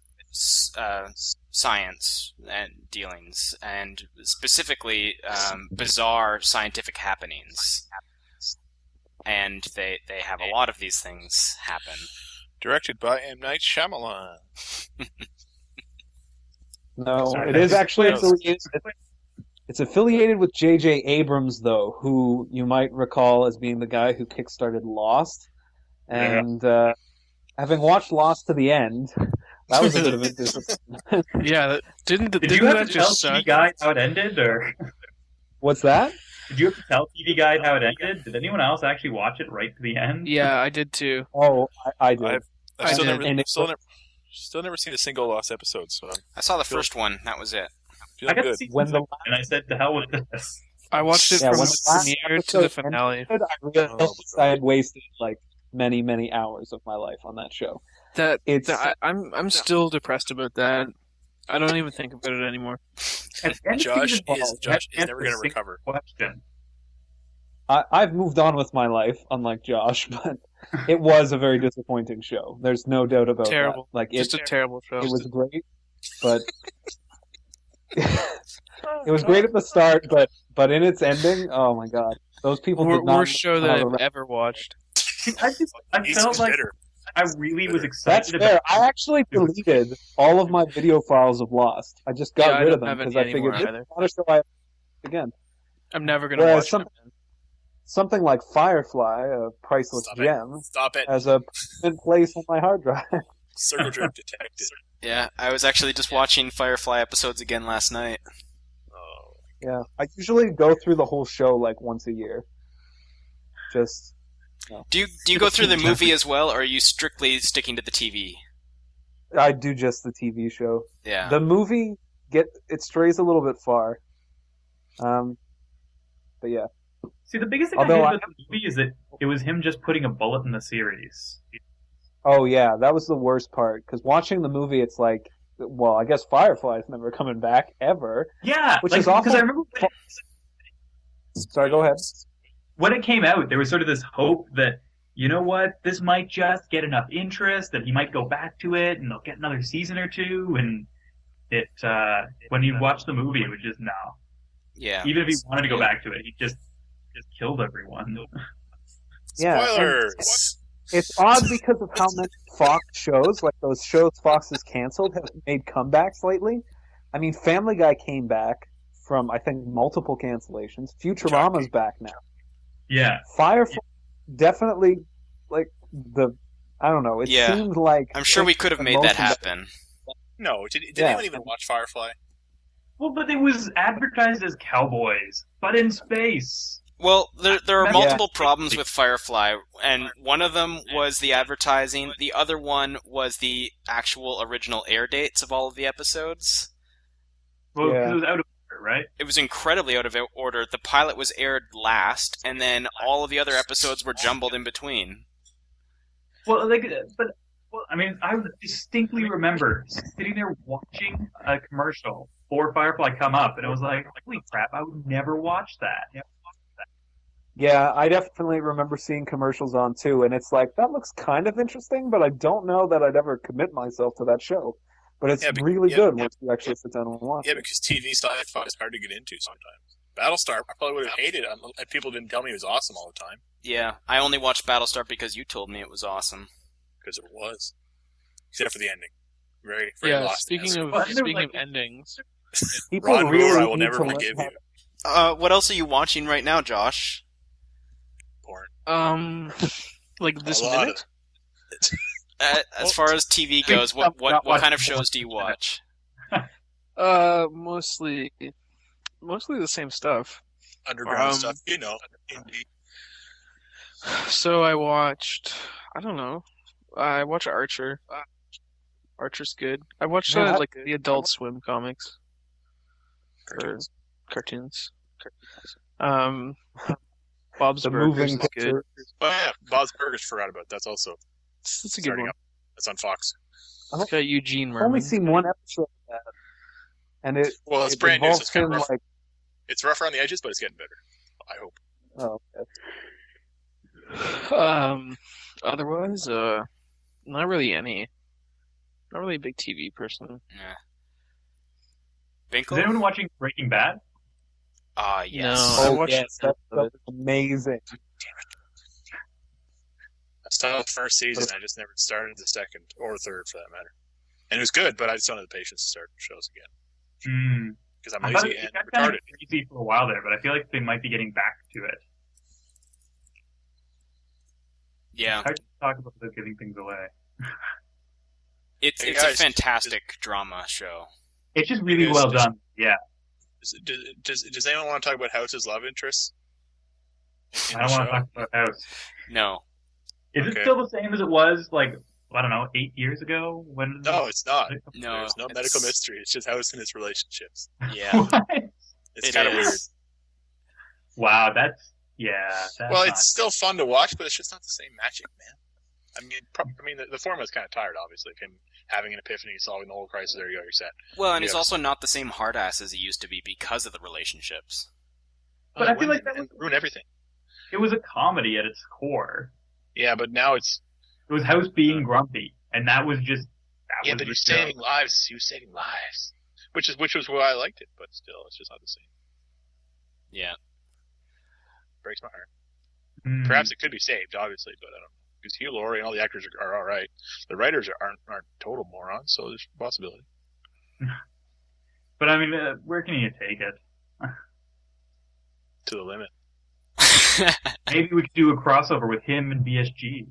science and dealings, and specifically bizarre scientific happenings. And they have a lot of these things happen. Directed by M. Night Shyamalan. No, it is actually affiliated. It's affiliated with J.J. Abrams, though, who you might recall as being the guy who kickstarted Lost. And having watched Lost to the end, that was a bit of a disappointment. Yeah, didn't you have that to tell just TV suck? Guide how it ended, or What's that? did you have to tell TV Guide how it ended? Did anyone else actually watch it right to the end? Yeah, I did too. Oh, I did. I've still did. never seen a single Lost episode, so I saw the first one. That was it. I'm I feeling got to good. see When the and I said, "To hell with this." I watched it Yeah, from when the the last premiere to the episode finale. ended, I realized I had wasted like many, many hours of my life on that show. I'm still depressed about that. I don't even think about it anymore. At the end of Josh season 12, is you have never to going to answer a recover. single question. I've moved on with my life, unlike Josh, but it was a very disappointing show. There's no doubt about Terrible. that. Like Just a terrible show. it was great, but it was great at the start, but in its ending, oh my god, those people did not. Worst show that know I've how to- ever watched. I He's felt like bitter. I really was That's excited fair. about. I actually deleted all of my video files of Lost. I just got Yeah, I rid of don't them have because any I figured anymore this either. is not a show I again. I'm never gonna Whereas watch it. Something like Firefly, a priceless Stop it. gem, Stop it. has a permanent place on my hard drive. Circle jerk detected. Yeah, I was actually just watching Firefly episodes again last night. Oh. Yeah, I usually go through the whole show like once a year. Just Do you go through the movie as well, or are you strictly sticking to the TV? I do just the TV show. Yeah. The movie it strays a little bit far. But yeah. See, the biggest thing I Although hate about the movie is that it was him just putting a bullet in the series. Oh yeah, that was the worst part. Because watching the movie, it's like, well, I guess Firefly's never coming back ever. Yeah, Which like, is awful. because I remember Sorry, go ahead. when it came out, there was sort of this hope that, you know what, this might just get enough interest that he might go back to it and they'll get another season or two. And it, when you watch the movie, it was just no. Yeah. Even if he wanted to go back to it, he just killed everyone. Yeah, and Spoilers! It's odd because of how many Fox shows, like those shows Fox has canceled, have made comebacks lately. I mean, Family Guy came back from, I think, multiple cancellations. Futurama's back now. Yeah. Firefly, definitely, like, I don't know, it Yeah. seemed like... I'm sure we could have made that happen. No, did Yeah. anyone even watch Firefly? Well, but it was advertised as cowboys, but in space. Well, there are Yeah. multiple problems with Firefly, and one of them was the advertising. The other one was the actual original air dates of all of the episodes. Well, 'cause Yeah. it was out of order, right? It was incredibly out of order. The pilot was aired last, and then all of the other episodes were jumbled in between. Well, like, I mean, I distinctly remember sitting there watching a commercial for Firefly come up, and I was like, holy crap, I would never watch that. Yeah, I definitely remember seeing commercials on, too, and it's like, that looks kind of interesting, but I don't know that I'd ever commit myself to that show. But it's really good once you actually sit down and watch Yeah, it. because TV sci-fi is hard to get into sometimes. Battlestar, I probably would have hated it if people didn't tell me it was awesome all the time. Yeah, I only watched Battlestar because you told me it was awesome. Because it was. Except for the ending. Very, very Yeah, lost. speaking of Well, I never liked- endings, People Ron really Moore, I will need never to learn forgive how- you. What else are you watching right now, Josh? Porn. like this A lot minute. As far as TV goes, what kind of shows do you watch? Mostly the same stuff. Underground stuff, you know. Indie. So I watched, I don't know, I watched Archer. Archer's good. I watched Yeah, like the Adult Swim comics Cartoons. or cartoons. Bob's The Burgers moving is good. picture. Oh yeah, Bob's Burgers, forgot about. That's also That's a good starting one. up. That's on Fox. It's got Eugene I've only Merman. seen one episode of that. And Well, it's it brand new, so involves it's kind of him, rough. like, It's rough around the edges, but it's getting better. I hope. oh, okay. Otherwise, not really any. Not really a big TV person. Yeah. Is anyone watching Breaking Bad? Yes. No, Oh, yes, that's amazing. I saw the first season. I just never started the second or third, for that matter. And it was good, but I just don't have the patience to start shows again. Because I'm lazy and retarded. Kind of crazy for a while there, but I feel like they might be getting back to it. Yeah. Hard to talk about without giving things away. It's a fantastic drama show. It's just really well done. Yeah. Does anyone want to talk about House's love interests? I don't want to talk about House. No. Is it still the same as it was, like, I don't know, 8 years ago? No, it's not. No, there's no medical mystery. It's just House and his relationships. Yeah. What? It's kind of weird. Wow, that's it's still fun to watch, but it's just not the same magic, man. I mean, the format's kind of tired, obviously, of him having an epiphany, solving the whole crisis. There you go, you're set. Well, and he's also not the same hard ass as he used to be because of the relationships. But I feel like that would ruin everything. It was a comedy at its core. Yeah, but now it was House being grumpy, and that was just. But he was saving lives. He was saving lives, which was why I liked it. But still, it's just not the same. Yeah. Breaks my heart. Perhaps it could be saved, obviously, but I don't know. Because Hugh Laurie and all the actors are all right. The writers aren't total morons, so there's a possibility. But I mean, where can you take it? To the limit. Maybe we could do a crossover with him and BSG.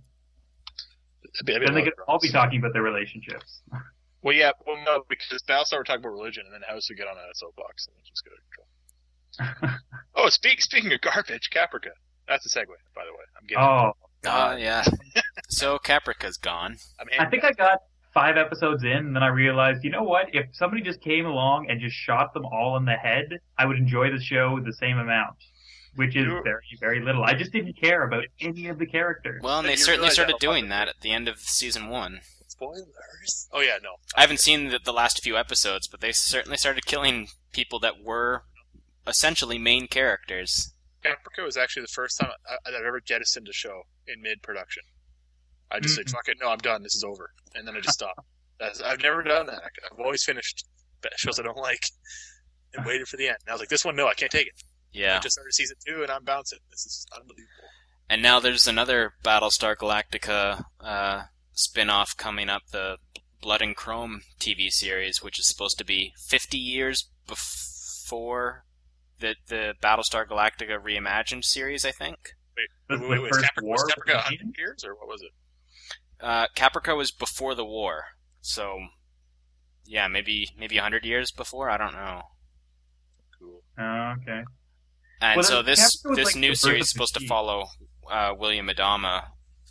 Then they could all be talking about their relationships. Well, yeah. Well, no, because Battlestar would talk about religion, and then House would get on a soapbox and just go to control. Oh, speaking of garbage, Caprica. That's a segue, by the way. I'm getting yeah. So Caprica's gone. I think I got 5 episodes in, and then I realized, you know what? If somebody just came along and just shot them all in the head, I would enjoy the show the same amount. Which is very, very little. I just didn't care about any of the characters. Well, and they certainly started doing that at the end of season 1. Spoilers. Oh, yeah, no. I haven't seen the last few episodes, but they certainly started killing people that were essentially main characters. Caprica was actually the first time I've ever jettisoned a show in mid-production. I just said, fuck it, no, I'm done, this is over. And then I just stopped. I've never done that. I've always finished shows I don't like and waited for the end. And I was like, this one, no, I can't take it. Yeah. I just started season 2 and I'm bouncing. This is unbelievable. And now there's another Battlestar Galactica spin-off coming up, the Blood and Chrome TV series, which is supposed to be 50 years before the Battlestar Galactica Reimagined series, I think. Wait, was Caprica 100 years, or what was it? Caprica was before the war, so yeah, maybe 100 years before. I don't know. Cool. Oh, okay. And so this like new series is supposed to follow William Adama,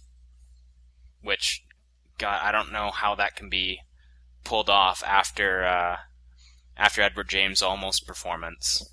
which, God, I don't know how that can be pulled off after Edward James' Olmos performance.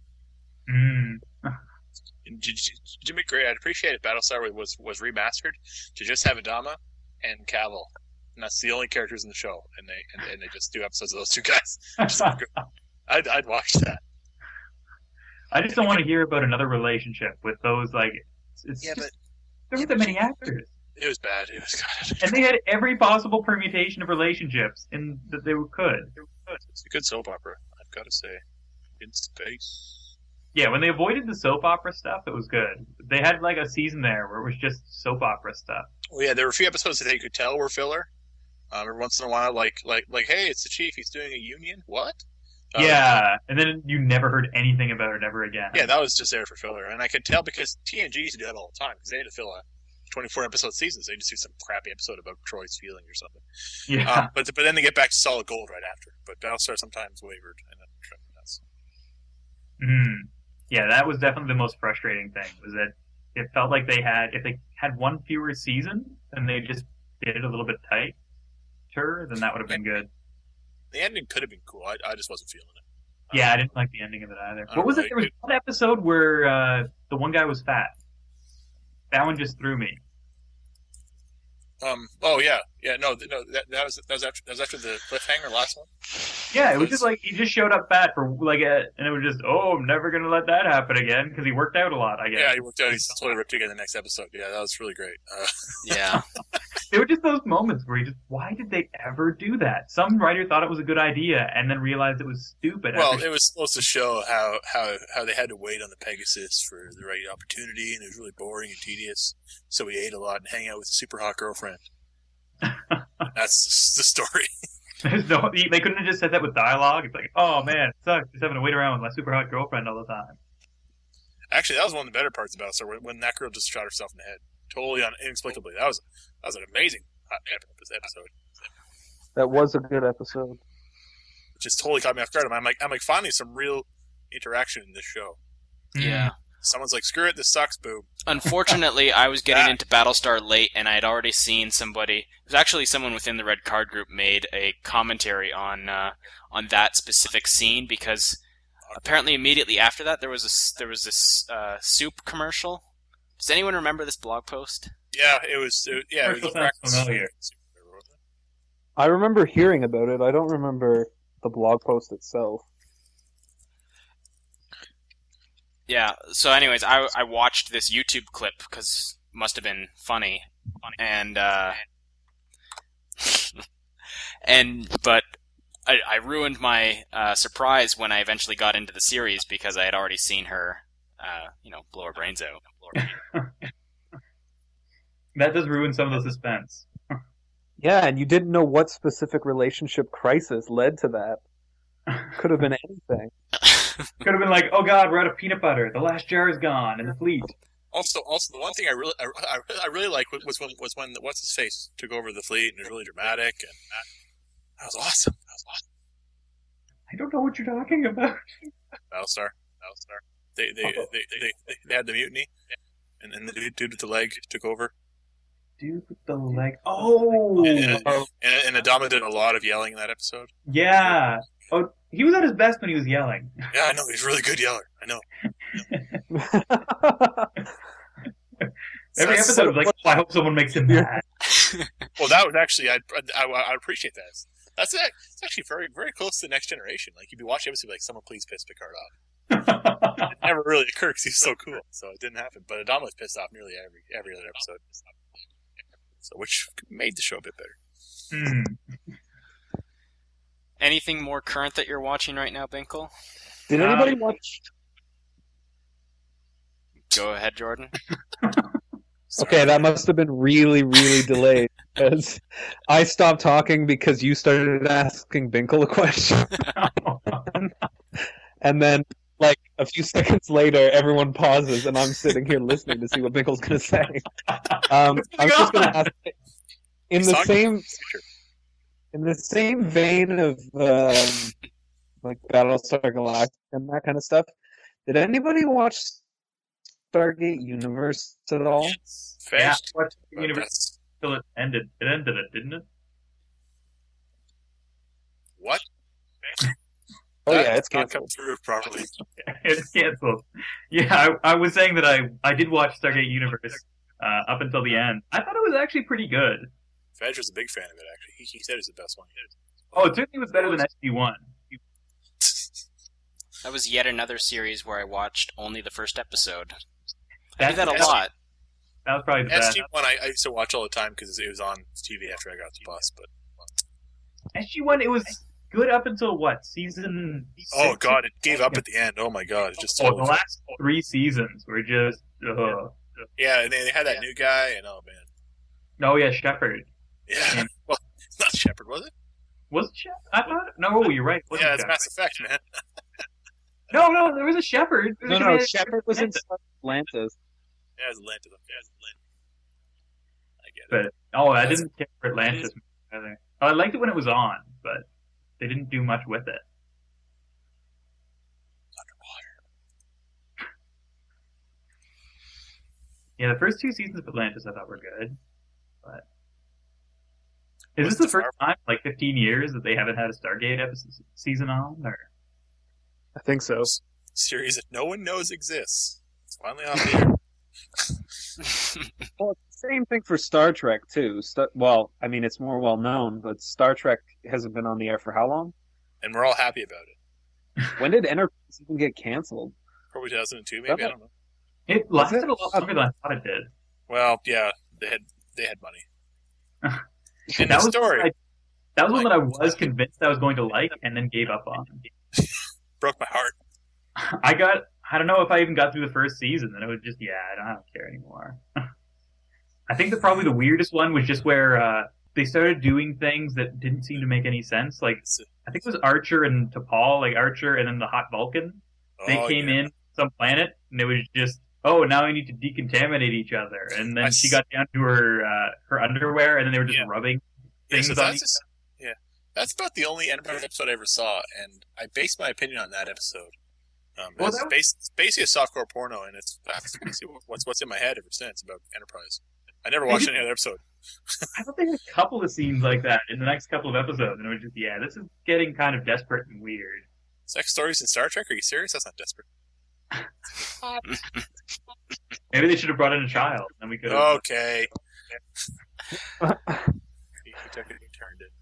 Did make great. I'd appreciate if Battlestar was remastered to just have Adama and Cavill, and that's the only characters in the show, and they just do episodes of those two guys. I'd watch that. I just don't want to hear about another relationship with those, like, there weren't that many actors. It was bad. It was God. And they had every possible permutation of relationships that they could. It's a good soap opera, I've got to say. In space. Yeah, when they avoided the soap opera stuff, it was good. They had, like, a season there where it was just soap opera stuff. Well, yeah, there were a few episodes that you could tell were filler. Every once in a while, like, hey, it's the chief. He's doing a union. What? Yeah, and then you never heard anything about it ever again. Yeah, that was just there for filler, and I could tell because TNG used to do that all the time because they had to fill a 24-episode season. So they just do some crappy episode about Troy's feeling or something. Yeah, but then they get back to solid gold right after. But Battlestar sometimes wavered, and then nuts. Yeah, that was definitely the most frustrating thing. Was that it felt like if they had one fewer season and they just did it a little bit tighter, then that would have been good. The ending could have been cool. I just wasn't feeling it. Yeah, I didn't like the ending of it either. What was it? There was one episode where the one guy was fat. That one just threw me. Oh yeah. No. That was after the cliffhanger last one. Yeah, it was just like he just showed up fat for like and it was just I'm never gonna let that happen again because he worked out a lot. I guess. Yeah, he worked out. He's totally ripped again in the next episode. Yeah, that was really great. Yeah. There were just those moments where why did they ever do that? Some writer thought it was a good idea and then realized it was stupid. Well, it was supposed to show how they had to wait on the Pegasus for the right opportunity, and it was really boring and tedious. So he ate a lot and hang out with a super hot girlfriend. That's the story. They couldn't have just said that with dialogue. It's like, oh man, it sucks just having to wait around with my super hot girlfriend all the time. Actually, that was one of the better parts about it. When that girl just shot herself in the head, totally inexplicably. That was an amazing episode. That was a good episode. It just totally caught me off guard. I'm like, finally some real interaction in this show. Yeah. Someone's like, screw it, this sucks, boo. Unfortunately, I was getting into Battlestar late, and I had already seen somebody. It was actually someone within the Red Card group made a commentary on that specific scene because apparently immediately after that there was this soup commercial. Does anyone remember this blog post? Yeah, it was familiar. I remember hearing about it. I don't remember the blog post itself. Yeah, so anyways, I watched this YouTube clip because it must have been funny. And but I ruined my surprise when I eventually got into the series because I had already seen her, blow her brains out. That does ruin some of the suspense. Yeah, and you didn't know what specific relationship crisis led to that. Could have been anything. Could have been like, oh god, we're out of peanut butter. The last jar is gone, and the fleet. Also, the one thing I really liked was when what's his face took over the fleet, and it was really dramatic, and that was awesome. I don't know what you're talking about. Battlestar. They had the mutiny, and then the dude with the leg took over. Dude with the leg. Oh. And Adama did a lot of yelling in that episode. Yeah. Oh, he was at his best when he was yelling. Yeah, I know. He's a really good yeller. I know. Every episode was like, I hope someone makes him mad. Well, that was actually, I appreciate that. It's actually very, very close to the Next Generation. Like, you'd be watching episode like, someone please piss Picard off. It never really occurred because he's so cool, so it didn't happen. But Adama was pissed off nearly every other episode. So, which made the show a bit better. Anything more current that you're watching right now, Binkle? Did anybody watch? Go ahead, Jordan. Okay, that must have been really, really delayed because I stopped talking because you started asking Binkle a question, and then like a few seconds later, everyone pauses, and I'm sitting here listening to see what Binkle's going to say. I was just going to ask, in the same vein of like Battlestar Galactica and that kind of stuff, did anybody watch Stargate Universe at all? Yeah, I watched the Universe till it ended. It ended it, didn't it? What? Oh yeah, it's not canceled. come through properly. It's canceled. Yeah, I was saying that I did watch Stargate Universe up until the end. I thought it was actually pretty good. Fedge was a big fan of it, actually. He said it was the best one. Oh, it certainly was better than SG-1. That was yet another series where I watched only the first episode. I That's- did that a lot. That was probably the best. SG-1 I used to watch all the time because it was on TV after I got the bus. But SG-1, it was good up until what, season 6? oh god, it gave up at the end. Oh my god, it just the last 3 seasons were just yeah, and they had that new guy, and oh man, oh yeah, Shepard. yeah. Well, it's not Shepard, was it? Was it Shepard? I thought no, you're right. It wasn't Yeah, it's Shepard. Mass Effect, man. No, there was a Shepard. No, Shepard was in Atlantis. Yeah, it's Atlantis. I get it. But I didn't care for Atlantis. Either. I liked it when it was on, but they didn't do much with it. Underwater. Yeah, the first 2 seasons of Atlantis I thought were good, but is this the first time in like 15 years that they haven't had a Stargate season on? Or I think so. Series that no one knows exists. It's finally on the air. Well, it's the same thing for Star Trek too. Well, I mean, it's more well known, but Star Trek hasn't been on the air for how long? and we're all happy about it. When did Enterprise even get canceled? Probably 2002, maybe. I don't know. It lasted a lot longer than I thought it did. Well, yeah, they had money. And that story. That was one that I was convinced I was going to like, and then gave up on. Broke my heart. I don't know if I even got through the first season, and it was just, I don't care anymore. I think that probably the weirdest one was just where they started doing things that didn't seem to make any sense. Like, I think it was Archer and T'Pol, like Archer and then the Hot Vulcan. They came in some planet, and it was just, now we need to decontaminate each other. And then she got down to her underwear, and then they were just rubbing things on each other. Yeah, that's about the only Enterprise episode I ever saw, and I based my opinion on that episode. It's basically a softcore porno, and it's basically what's in my head ever since about Enterprise. I never watched any other episode. I thought they had a couple of scenes like that in the next couple of episodes, and it was just, this is getting kind of desperate and weird. Sex stories in Star Trek? Are you serious? That's not desperate. Maybe they should have brought in a child, and we could have... Okay. He took it, he turned it.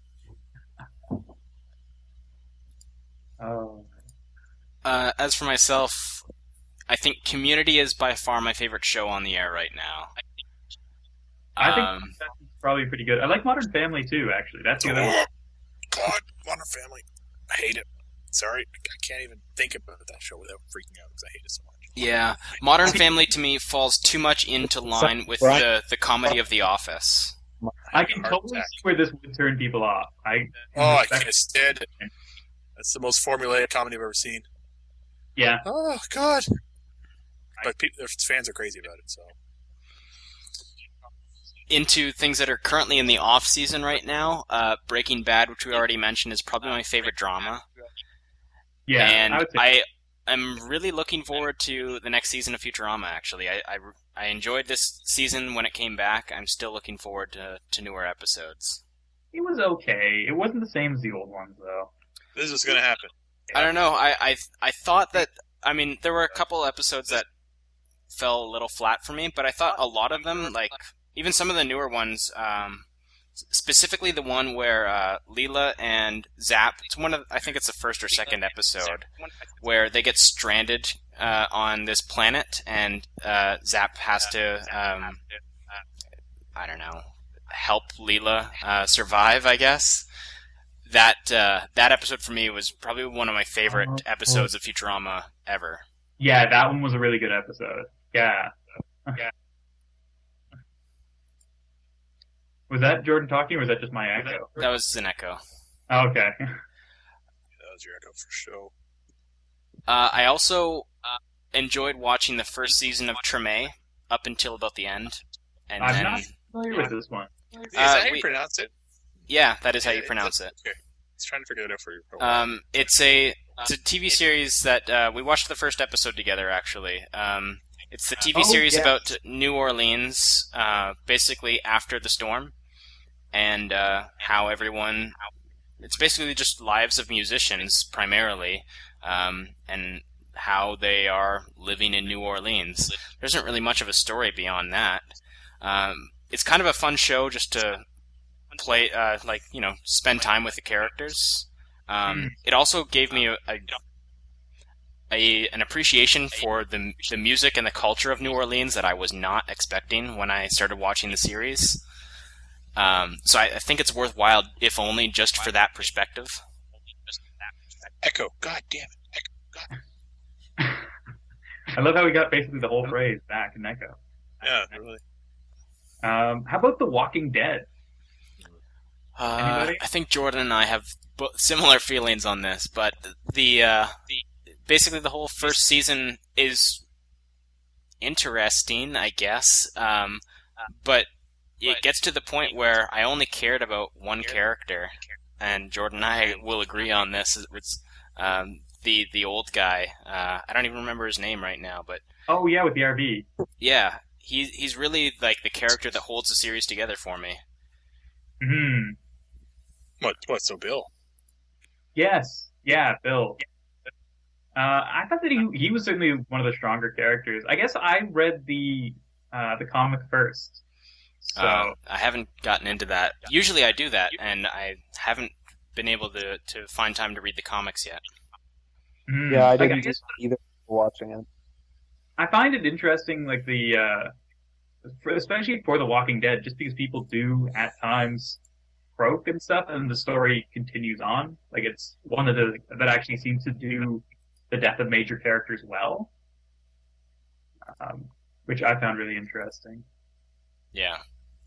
Oh. As for myself, I think Community is by far my favorite show on the air right now. I think that's probably pretty good. I like Modern Family too, actually. That's the other one. God, Modern Family. I hate it. Sorry, I can't even think about that show without freaking out because I hate it so much. Yeah, Modern Family to me falls too much into line with the comedy of The Office. I can totally see where this would turn people off. I can't stand it. That's the most formulaic comedy I've ever seen. Yeah. Oh, God. But their fans are crazy about it, so... Into things that are currently in the off-season right now, Breaking Bad, which we already mentioned, is probably my favorite drama. Yeah, and I'm really looking forward to the next season of Futurama, actually. I enjoyed this season when it came back. I'm still looking forward to newer episodes. It was okay. It wasn't the same as the old ones, though. This is going to happen. I don't know. I thought that... I mean, there were a couple episodes that fell a little flat for me, but I thought a lot of them, like... Even some of the newer ones, specifically the one where Leela and Zap, I think it's the first or second episode, where they get stranded on this planet, and Zap has to, I don't know, help Leela survive, I guess. That episode for me was probably one of my favorite episodes of Futurama ever. Yeah, that one was a really good episode. Yeah. Was that Jordan talking, or was that just my echo? That was an echo. Oh, okay. That was your echo for sure. I also enjoyed watching the first season of Treme up until about the end. And I'm not familiar with this one. Is that how you pronounce it? Yeah, that is how you pronounce it. Okay. I was trying to figure that out for you. It's a TV series that we watched the first episode together, actually. It's the TV series about New Orleans, basically after the storm, and how everyone... It's basically just lives of musicians, primarily, and how they are living in New Orleans. There isn't really much of a story beyond that. It's kind of a fun show just to play, spend time with the characters. It also gave me an appreciation for the music and the culture of New Orleans that I was not expecting when I started watching the series. So I think it's worthwhile, if only just for that perspective. Echo. God damn it. Echo. God. I love how we got basically the whole phrase back in Echo. Yeah, really. How about The Walking Dead? I think Jordan and I have similar feelings on this, but basically the whole first season is interesting, I guess, but it gets to the point where I only cared about one character, and Jordan and I will agree on this. It's the old guy. I don't even remember his name right now, but oh yeah, with the RV. Yeah, he's really like the character that holds the series together for me. Hmm. What? So Bill? Yes. Yeah, Bill. I thought that he was certainly one of the stronger characters. I guess I read the comic first. So I haven't gotten into that. Usually I do that, and I haven't been able to find time to read the comics yet. Yeah, I didn't just either watching it. I find it interesting, like especially for The Walking Dead, just because people do at times croak and stuff, and the story continues on. Like it's one of the that actually seems to do the death of major characters well, which I found really interesting. Yeah.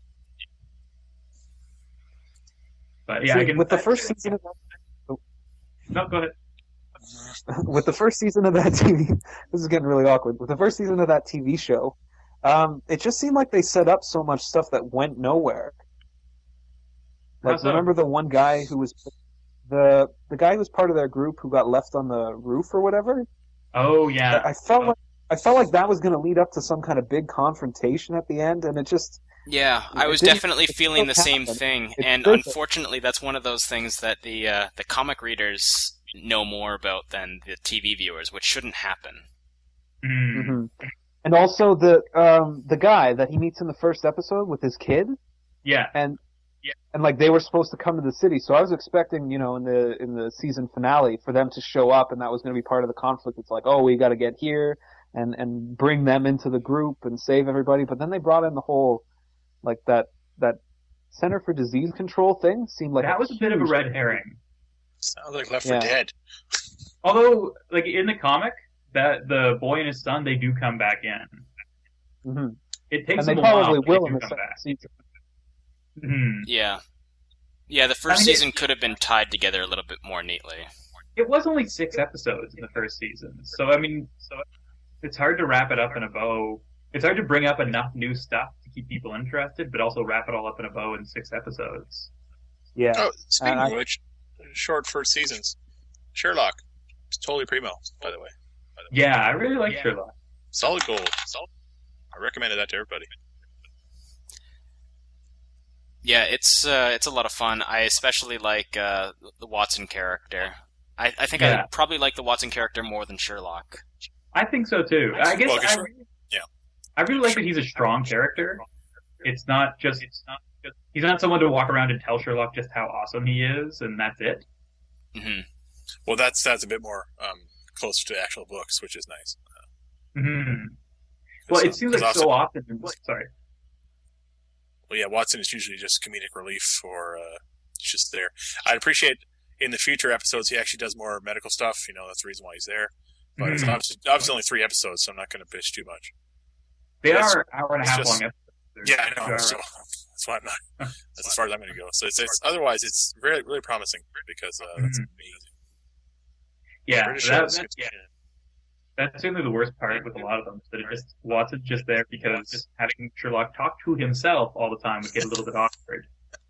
But yeah, with the first season of that... No, go ahead. With the first season of that TV... This is getting really awkward. With the first season of that TV show, it just seemed like they set up so much stuff that went nowhere. Like, remember the one guy who was... The guy who was part of their group who got left on the roof or whatever? Oh, yeah. I felt like that was going to lead up to some kind of big confrontation at the end, and it just... Yeah, I was definitely feeling the same thing, and unfortunately that's one of those things that the comic readers know more about than the TV viewers, which shouldn't happen. Mm-hmm. And also the guy that he meets in the first episode with his kid. Yeah. And like they were supposed to come to the city, so I was expecting, in the season finale for them to show up, and that was going to be part of the conflict. It's like, oh, we got to get here and bring them into the group and save everybody. But then they brought in the whole, like that Center for Disease Control thing seemed like that was a bit of a red herring. Sounds like Left 4 Dead. Although, like in the comic, that the boy and his son, they do come back in. Mm-hmm. It takes and them they a while, probably but will they in do the come second back. season. Mm-hmm. Yeah. The first season could have been tied together a little bit more neatly. It was only 6 episodes in the first season, so it's hard to wrap it up in a bow. It's hard to bring up enough new stuff to keep people interested, but also wrap it all up in a bow in 6 episodes. Yeah. Oh, speaking of which, short first seasons. Sherlock. It's totally primo, by the way. Yeah, I really like Sherlock. Solid gold. I recommended that to everybody. Yeah, it's a lot of fun. I especially like the Watson character. I think I probably like the Watson character more than Sherlock. I think so too. I guess I really like that he's a strong character. He's not someone to walk around and tell Sherlock just how awesome he is, and that's it. Mm-hmm. Well, that's a bit more closer to actual books, which is nice. Mm-hmm. Well, it seems like so often. Sorry. Well, yeah, Watson is usually just comedic relief, or he's just there. I'd appreciate in the future episodes he actually does more medical stuff. That's the reason why he's there. But it's obviously only 3 episodes, so I'm not going to bitch too much. They are hour and a half long episodes. Yeah, I know. So that's why I'm not. That's as far as I'm going to go. So it's otherwise it's really really promising because that's amazing. Yeah, that's certainly the worst part with a lot of them. That Watson's just there because just having Sherlock talk to himself all the time would get a little bit awkward.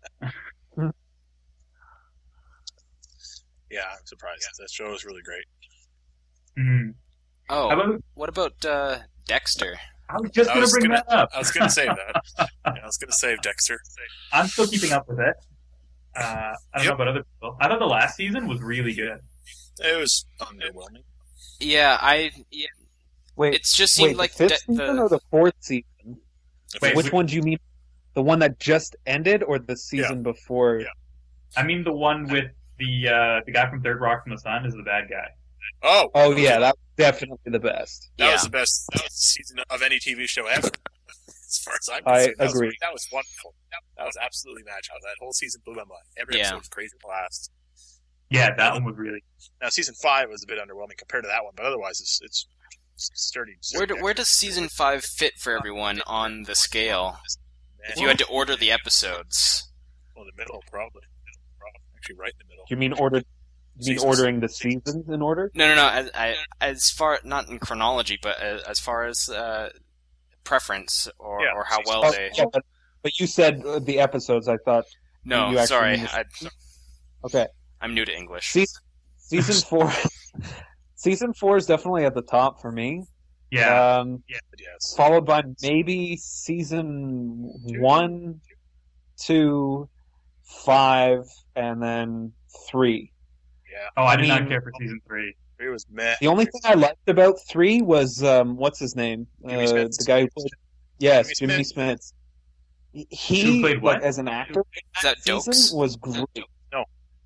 Yeah, I'm surprised. That show is really great. Mm-hmm. Oh, what about Dexter? I was just going to bring that up. I was going to save that. I was going to save Dexter. I'm still keeping up with it. I don't know about other people. I thought the last season was really good. It was underwhelming. Yeah, Wait, it just seemed like the 5th season or the 4th season? Wait, which one do you mean? The one that just ended, or the season before? Yeah. I mean the one with the guy from Third Rock from the Sun is the bad guy. Oh yeah, that was definitely the best. That was the best season of any TV show ever. As far as I'm concerned, I agree. That was wonderful. That was absolutely magical. That whole season blew my mind. Every episode was crazy blast. Yeah, that one was really. Now season 5 was a bit underwhelming compared to that one, but otherwise it's sturdy. Where does season 5 fit for everyone on the scale? If you had to order the episodes, well, the middle probably. Actually, right in the middle. You mean ordering the seasons in order? No. As far not in chronology, but as far as preference or how well they. Yeah, but you said the episodes. I thought. No, sorry. Okay. I'm new to English. Season 4. Season 4 is definitely at the top for me. Yeah. Yes. Followed by maybe season 1, 2, 5, and then 3. Yeah. Oh, I did not care for season 3. It was meh. The only thing I liked about 3 was what's his name? The guy who played. Yes, Jimmy Smits. He played what? As an actor, is that season Dokes? was great.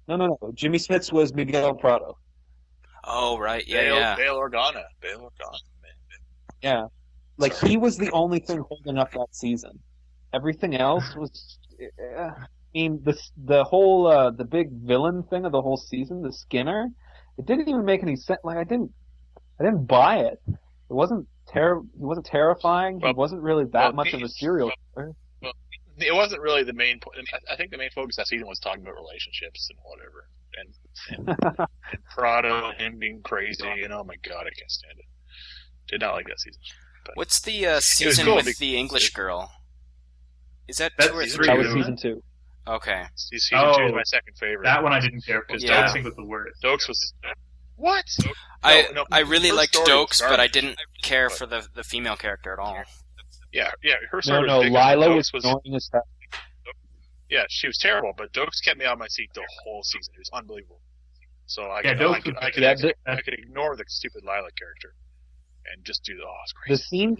No. Jimmy Smits was Miguel Prado. Oh, right. Yeah. Bail Organa. Man. Yeah. Like, he was the only thing holding up that season. Everything else was... I mean, the whole, the big villain thing of the whole season, the Skinner, it didn't even make any sense. Like, I didn't buy it. It wasn't terrifying. He wasn't really that much of a serial killer. Well, it wasn't really the main point. I think the main focus that season was talking about relationships and whatever. And Prado, him being crazy, and oh my god, I can't stand it. Did not like that season. But what's the season cool with the English girl? Is that That's 2 or season 3? That was season 2. Okay. Season 2 is my second favorite. That one I didn't care for. Yeah. Dokes was the worst. Dokes was... What? I really her liked story Dokes, was but I garbage. didn't care for the female character at all. Yeah, her story No, was big. Lila Dokes was annoying as hell. Yeah, she was terrible, but Dokes kept me on my seat the whole season. It was unbelievable. So I could ignore the stupid Lila character and just do it's crazy.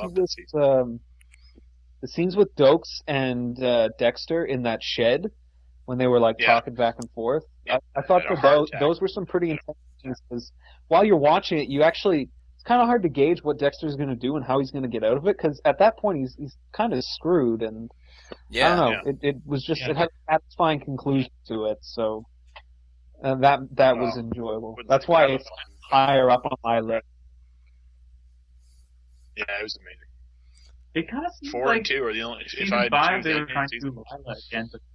The scenes with Dokes and Dexter in that shed when they were talking back and forth. Yeah. I thought that those were some pretty intense scenes because while you're watching it, it's kind of hard to gauge what Dexter's going to do and how he's going to get out of it because at that point he's kind of screwed and Yeah. I don't know. It was just it had a satisfying conclusion to it, so that was enjoyable. That's why it's higher up on my list. Yeah, it was amazing. It kind of seems 4 like and 2 are the only. If season I had to 5 choose they were any trying to season- do Lila again, but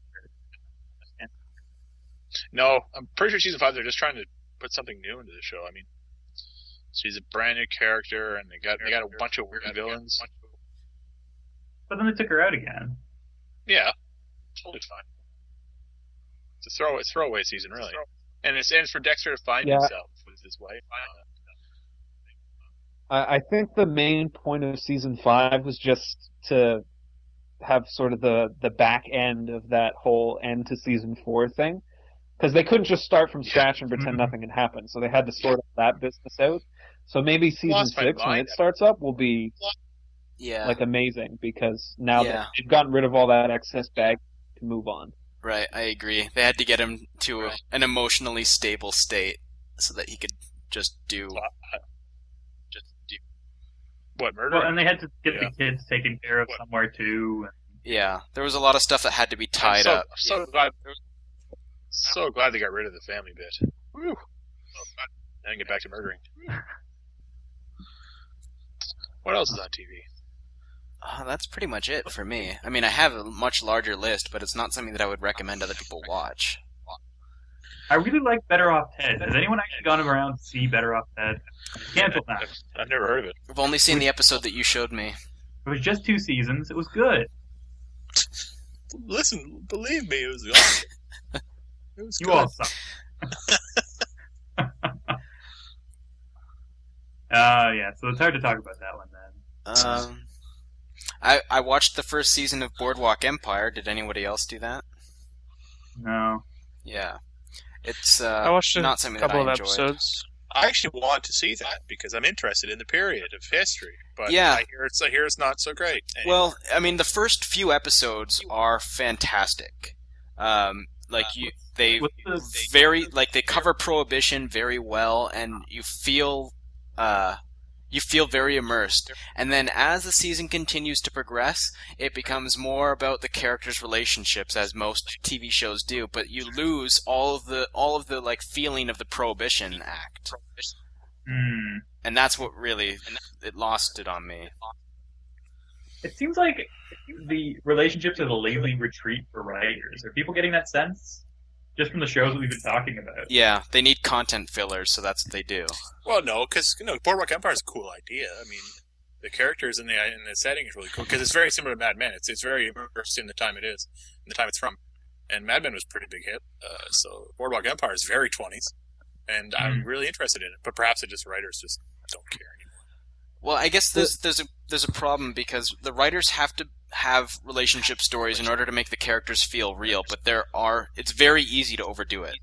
No, I'm pretty sure season 5 they're just trying to put something new into the show. I mean, she's a brand new character, and they got a bunch of weird villains. but then they took her out again. Yeah, totally fine. It's a throwaway season, really. And it's for Dexter to find himself with his wife. I think the main point of season 5 was just to have sort of the back end of that whole end to season 4 thing. Because they couldn't just start from scratch and pretend nothing had happened, so they had to sort that business out. So maybe season 6, when it starts up, will be amazing, because now that they've gotten rid of all that excess bag to move on. Right, I agree. They had to get him to an emotionally stable state so that he could just do... What, murder? Well, and they had to get the kids taken care of somewhere too. Yeah, there was a lot of stuff that had to be tied up. So glad they got rid of the family bit. Woo! And get back to murdering. What else is on TV? That's pretty much it for me. I mean, I have a much larger list, but it's not something that I would recommend other people watch. I really like Better Off Ted. Has anyone actually gone around to see Better Off Ted? Cancel that. I've never heard of it. I've only seen the episode that you showed me. It was just 2 seasons. It was good. Listen, believe me, it was awesome. It was You good. all suck. Yeah, so it's hard to talk about that one then. I watched the first season of Boardwalk Empire. Did anybody else do that? No. Yeah. It's I watched not something that couple I of enjoyed. episodes. I actually want to see that because I'm interested in the period of history, but Yeah. I hear it's not so great. Anyway. Well, I mean, the first few episodes are fantastic. They cover Prohibition very well, and you feel very immersed. And then as the season continues to progress, it becomes more about the characters' relationships, as most TV shows do. But you lose all of the like feeling of the Prohibition Act, and that's what really it lost it on me. It seems like the relationships are the lately retreat for writers. Are people getting that sense? Just from the shows that we've been talking about. Yeah, they need content fillers, so that's what they do. Well, no, because Boardwalk Empire is a cool idea. I mean, the characters and the setting is really cool because it's very similar to Mad Men. It's very immersed in the time it is, and the time it's from. And Mad Men was a pretty big hit, so Boardwalk Empire is very 20s, and I'm really interested in it. But perhaps writers just don't care anymore. Well, I guess there's a problem because the writers have to have relationship stories in order to make the characters feel real, but it's very easy to overdo it.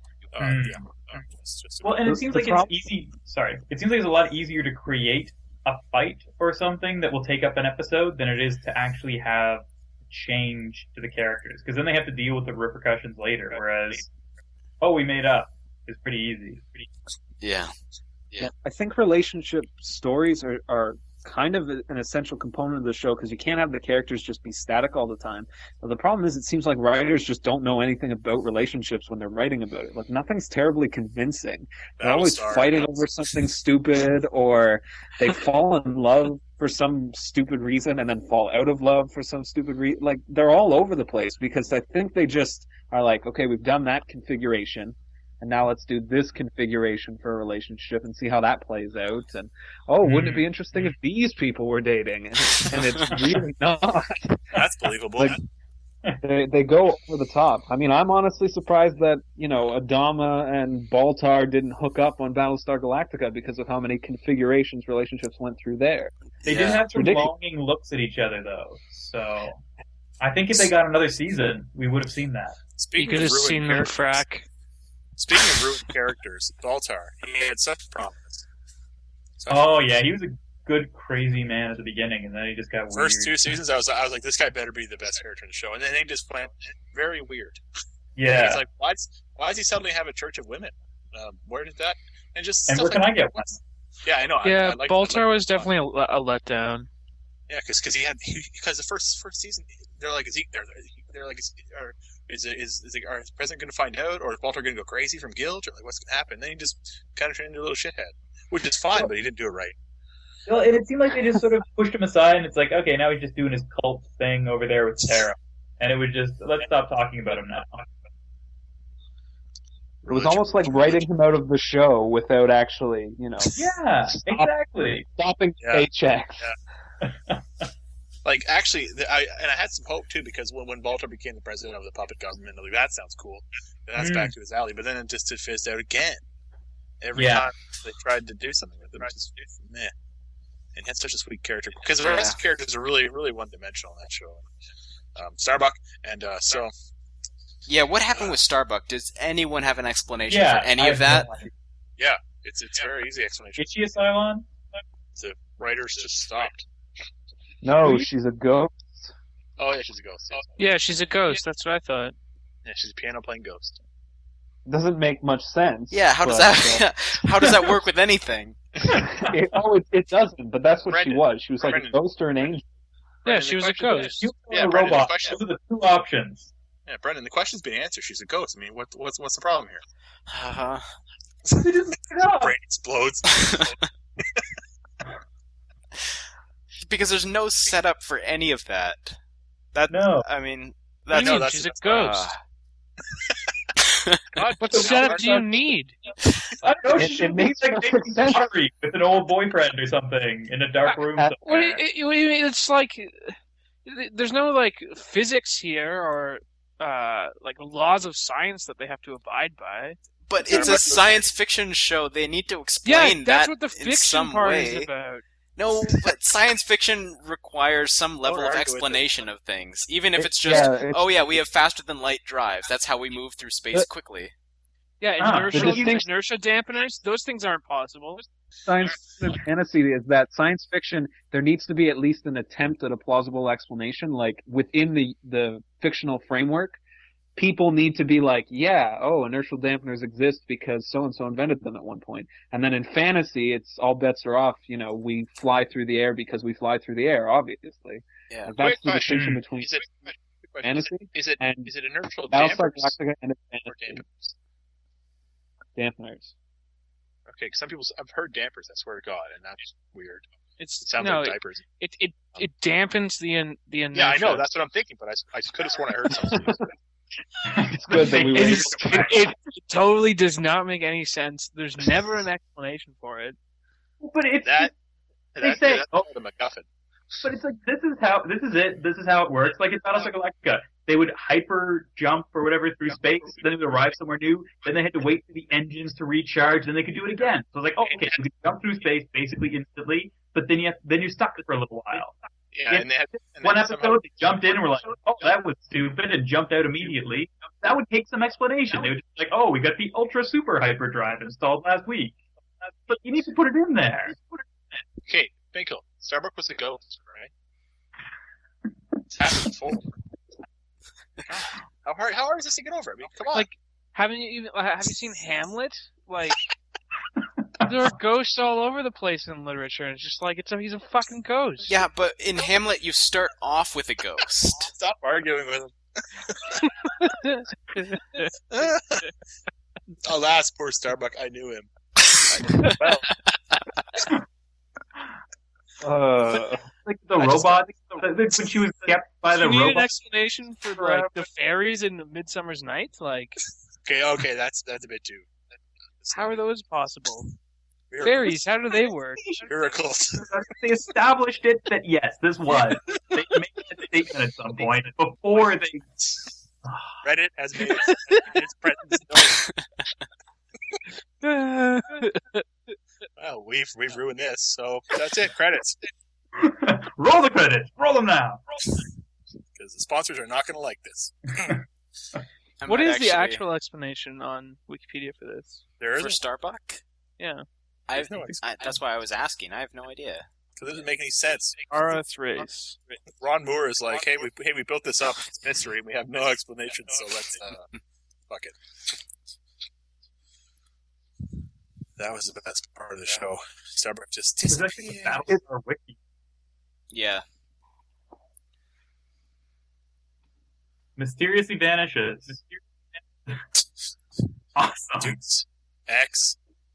Well, and it seems like it's easy. Sorry, it seems like it's a lot easier to create a fight or something that will take up an episode than it is to actually have change to the characters, because then they have to deal with the repercussions later. Whereas "Oh, we made up." It's pretty easy. Yeah. I think relationship stories are kind of an essential component of the show because you can't have the characters just be static all the time. But the problem is it seems like writers just don't know anything about relationships when they're writing about it. Like nothing's terribly convincing. They're always fighting over something stupid, or they fall in love for some stupid reason and then fall out of love for some stupid reason. Like they're all over the place because I think they just are like, okay, we've done that configuration. And now let's do this configuration for a relationship and see how that plays out. And, wouldn't it be interesting if these people were dating? And it's really not. That's believable. Like, they go over the top. I mean, I'm honestly surprised that, Adama and Baltar didn't hook up on Battlestar Galactica because of how many configurations relationships went through there. They did have some longing looks at each other, though. So I think if they got another season, we would have seen that. You could have seen them frack. Speaking of ruined characters, Baltar, he had such promise. He was a good, crazy man at the beginning, and then he just got weird. First 2 seasons, I was like, this guy better be the best character in the show, and then they just went very weird. Yeah, it's like, why does he suddenly have a church of women? Where did that? And where can I get one? Yeah, I know. Yeah, Baltar was definitely a letdown. Yeah, because the first season, they're like, is the president going to find out, or is Baltar going to go crazy from guilt, or like what's going to happen? Then he just kind of turned into a little shithead, which is fine, but he didn't do it right. Well, and it seemed like they just sort of pushed him aside, and it's like, okay, now he's just doing his cult thing over there with Tara, and it was just, let's stop talking about him now. It was almost like writing him out of the show without actually, Yeah, exactly. Stopping paychecks. Yeah. Like, actually, I had some hope, too, because when Baltar became the president of the puppet government, I was like, that sounds cool. And that's back to his alley. But then it just fizzed out again. Every time they tried to do something with him, just meh. And he had such a sweet character. Because the rest of the characters are really, really one-dimensional in that show. Starbuck, and so... Yeah, what happened with Starbuck? Does anyone have an explanation for any of that? Yeah, it's a very easy explanation. Is she a Cylon? The writers just stopped. No, she's a ghost. Oh, yeah, she's a ghost. Yeah, she's a ghost. That's what I thought. Yeah, she's a piano-playing ghost. Doesn't make much sense. Yeah, how does that work with anything? It doesn't, but that's what she was. She was like a ghost or an angel. Yeah, she was a ghost. A robot. Those are the two options. Yeah, Brendan, the question's been answered. She's a ghost. I mean, what's the problem here? Brain explodes. Because there's no setup for any of that. No. I mean, she's a ghost. What setup do you need? I don't know. She should be like pottery with an old boyfriend or something in a dark room somewhere. What do you mean? It's like there's no like physics here or like laws of science that they have to abide by. But it's a science fiction show. They need to explain that's that what the in some fiction part way. is about. No, but science fiction requires some level of explanation of things. Even if it's just, we have faster than light drives. That's how we move through space quickly. Yeah, inertia dampeners, those things aren't possible. Science and fantasy is that science fiction, there needs to be at least an attempt at a plausible explanation, like within the fictional framework. People need to be like, inertial dampeners exist because so-and-so invented them at one point. And then in fantasy, it's all bets are off. We fly through the air because we fly through the air, obviously. Yeah. And that's the distinction between fantasy and inertial dampers and fantasy. Dampeners. Okay, some people, I've heard dampers, I swear to God, and that's weird. It sounds like diapers. It dampens the inertia. Yeah, I know, that's what I'm thinking, but I could have sworn I heard something. It's good that we were. It totally does not make any sense. There's never an explanation for it. But it's they say the MacGuffin. But it's like this is how it works. Like in Battlestar Galactica, they would hyper jump or whatever through space, then they would arrive somewhere new, then they had to wait for the engines to recharge, then they could do it again. So it's like, okay, you can jump through space basically instantly, but then you're stuck for a little while. Yeah, and one episode, they jumped in and were like, oh, that was stupid, and jumped out immediately. That would take some explanation. They would just be like, oh, we got the ultra super hyperdrive installed last week. But you need to put it in there. Okay, Binko, Starbuck was a ghost, right? It's happened before. How hard is this to get over? I mean, come on. Have you seen Hamlet? Like, there are ghosts all over the place in literature, and it's just like he's a fucking ghost. Yeah, but in Hamlet, you start off with a ghost. Stop arguing with him. Alas, poor Starbuck. I knew him. Like the robot, when she was kept by the robot. You need an explanation for like the fairies in Midsummer's Night, like. Okay, that's a bit too. How are those possible? Fairies, how do they work? Miracles. They established it that yes, this was. They made a statement at some point before they. Reddit has made its presence known. Well, we've ruined this, so that's it. Credits. Roll the credits. Roll them now. Because the sponsors are not going to like this. What is the actual explanation on Wikipedia for this? There is for Starbuck? Yeah. That's why I was asking. I have no idea. Because it doesn't make any sense. Arath race. Ron Moore is like, hey, we built this up. It's mystery. And we have no explanation, so let's fuck it. That was the best part of the show. Starbuck just disappeared. Wiki. Yeah. Mysteriously vanishes. Awesome. Dudes. X.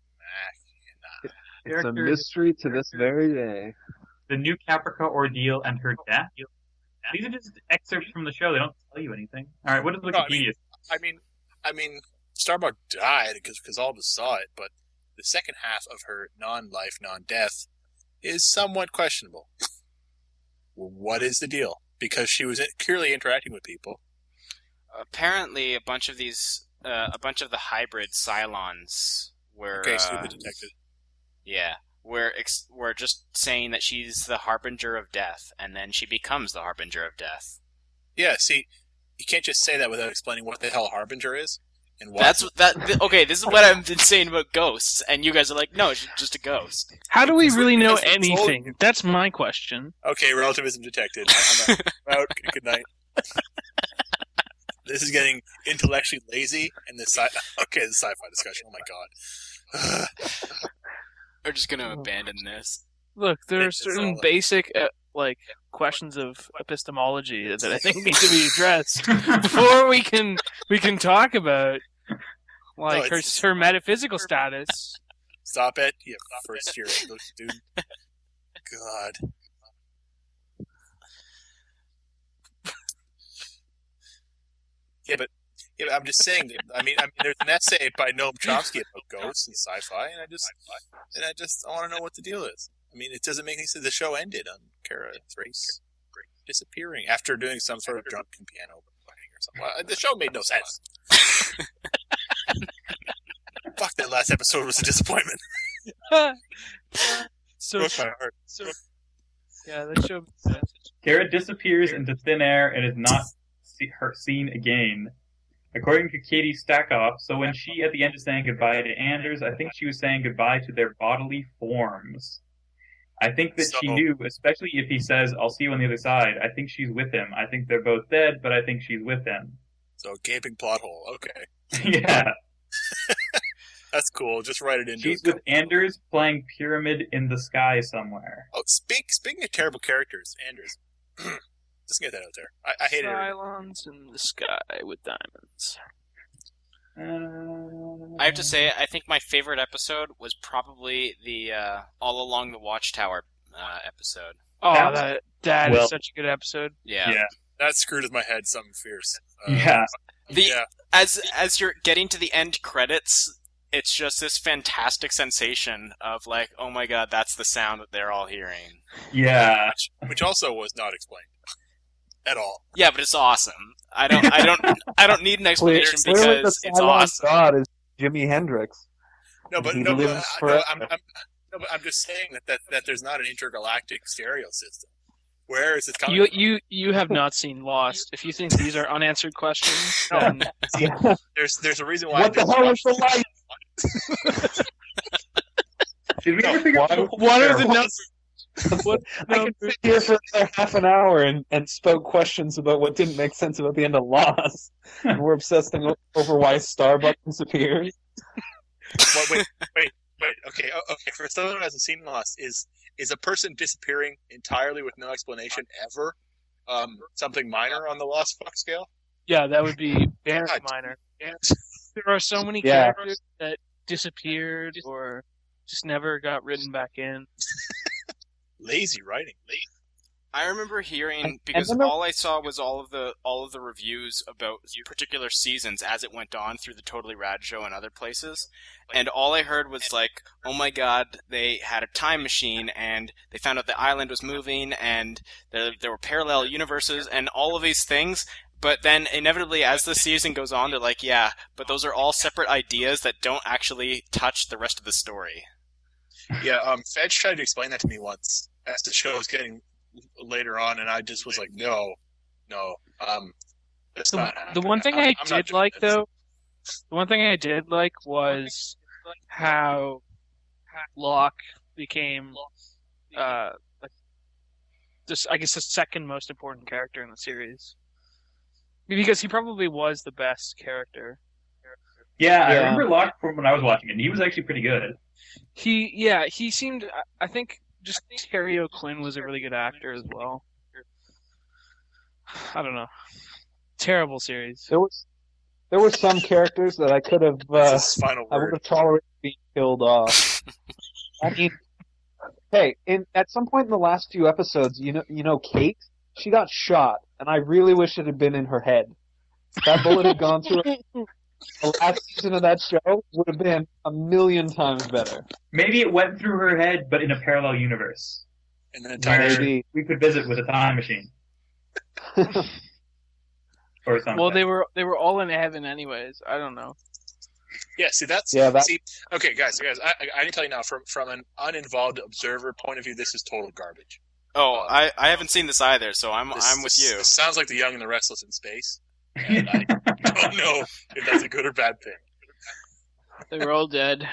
It's a mystery to this very day. The new Caprica ordeal and her death. These are just excerpts from the show. They don't tell you anything. All right, what does Wikipedia? I mean, Starbuck died because all of us saw it, but the second half of her non-life, non-death is somewhat questionable. What is the deal? Because she was clearly interacting with people. Apparently, a bunch of the hybrid Cylons were. Okay, stupid detective. Yeah, we're just saying that she's the harbinger of death, and then she becomes the harbinger of death. Yeah, see, you can't just say that without explaining what the hell a harbinger is and why. Okay, this is what I've been saying about ghosts, and you guys are like, no, it's just a ghost. How do we really know anything? That's my question. Okay, relativism detected. I'm out. Good night. This is getting intellectually lazy, and the sci-fi discussion. Oh my god. We're just gonna abandon this. Look, there are certain basic questions of epistemology that I think need to be addressed before we can talk about her metaphysical status. Stop it, you first year English student. God. Yeah, but I'm just saying. I mean, there's an essay by Noam Chomsky about ghosts and sci-fi, and I just want to know what the deal is. I mean, it doesn't make any sense. The show ended on Kara Thrace disappearing after doing some sort of drunken piano playing or something. The show made no sense. Fuck, that last episode was a disappointment. Broke my heart. Yeah, that show. Kara disappears into thin air and is not seen again. According to Katie Stackoff, so when she at the end is saying goodbye to Anders, I think she was saying goodbye to their bodily forms. I think that she knew, especially if he says, I'll see you on the other side. I think she's with him. I think they're both dead, but I think she's with him. So, gaping plot hole. Okay. Yeah. That's cool. Just write it into She's with Anders playing Pyramid in the Sky somewhere. Oh, speaking of terrible characters, Anders. Just get that out there. I hate it. Cylons in the sky with diamonds. I have to say, I think my favorite episode was probably the All Along the Watchtower episode. Oh, that is such a good episode. Yeah. That screwed with my head something fierce. As you're getting to the end credits, it's just this fantastic sensation of like, oh my god, that's the sound that they're all hearing. Yeah. Which also was not explained. At all. Yeah, but it's awesome. I don't need an explanation because it's awesome. God is Jimi Hendrix. I'm just saying that there's not an intergalactic stereo system. Where is it coming from? You have not seen Lost. If you think these are unanswered questions, then there's a reason why. What the hell is the light? Did we ever figure out what are the numbers? I could sit here for another half an hour and spoke questions about what didn't make sense about the end of Lost. And we're obsessing over why Starbucks disappeared. Wait. Okay. For someone who hasn't seen Lost, is a person disappearing entirely with no explanation ever something minor on the Lost fuck scale? Yeah, that would be very minor. There are so many characters that disappeared or just never got written back in. Lazy writing. I remember hearing, because all I saw was all of the reviews about particular seasons as it went on through the Totally Rad show and other places, and all I heard was like, oh my god, they had a time machine and they found out the island was moving and there were parallel universes and all of these things, but then inevitably as the season goes on they're like, yeah, but those are all separate ideas that don't actually touch the rest of the story. Yeah, Fedge tried to explain that to me once as the show was getting later on, and I just was like, no, that's not happening. The one thing I did like was how Locke became, just I guess the second most important character in the series, because he probably was the best character. Yeah, I remember Locke from when I was watching it, and he was actually pretty good. He seemed. I think just Terry O'Quinn was a really good actor as well. I don't know. Terrible series. There were some characters that I could have. I would have tolerated being killed off. I mean, hey, at some point in the last few episodes, you know, Kate, she got shot, and I really wish it had been in her head. That bullet had gone through her. The last season of that show would have been 1,000,000 times better. Maybe it went through her head, but in a parallel universe. And then maybe we could visit with a time machine. Or something. Well, they were all in heaven anyways. I don't know. Yeah, see okay, guys, I can tell you now from an uninvolved observer point of view, this is total garbage. Oh, I haven't seen this either, so I'm with you. This sounds like The Young and the Restless in space. And I don't know if that's a good or bad thing. They were all dead.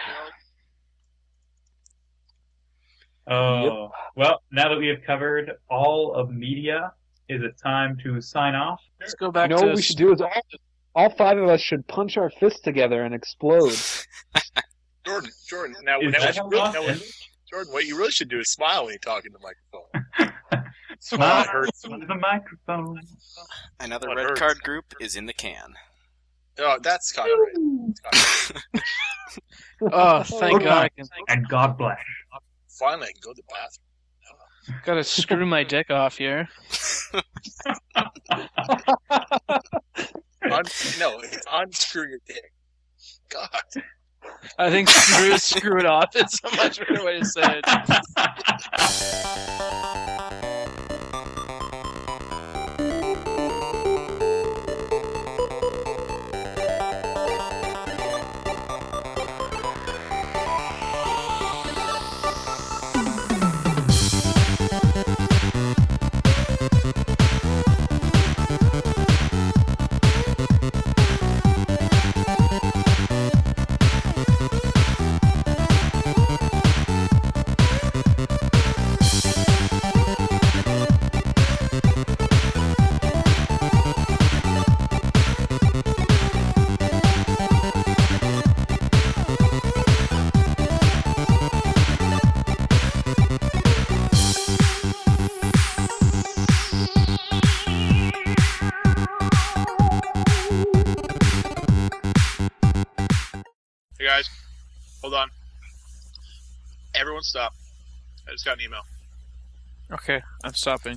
Oh, well, now that we have covered all of media, is it time to sign off? Let's go back to... what we should do is all five of us should punch our fists together and explode. Jordan, Jordan, what you really should do is smile when you talk in the microphone. Smile in the microphone. Another red card group is in the can. Oh, that's kind of right. Oh, thank God. And God bless. Finally, I can go to the bathroom. Gotta screw my dick off here. No, it's unscrew your dick. God. I think screw it off is a much better way to say it. Hey guys, hold on. Everyone stop. I just got an email. Okay, I'm stopping.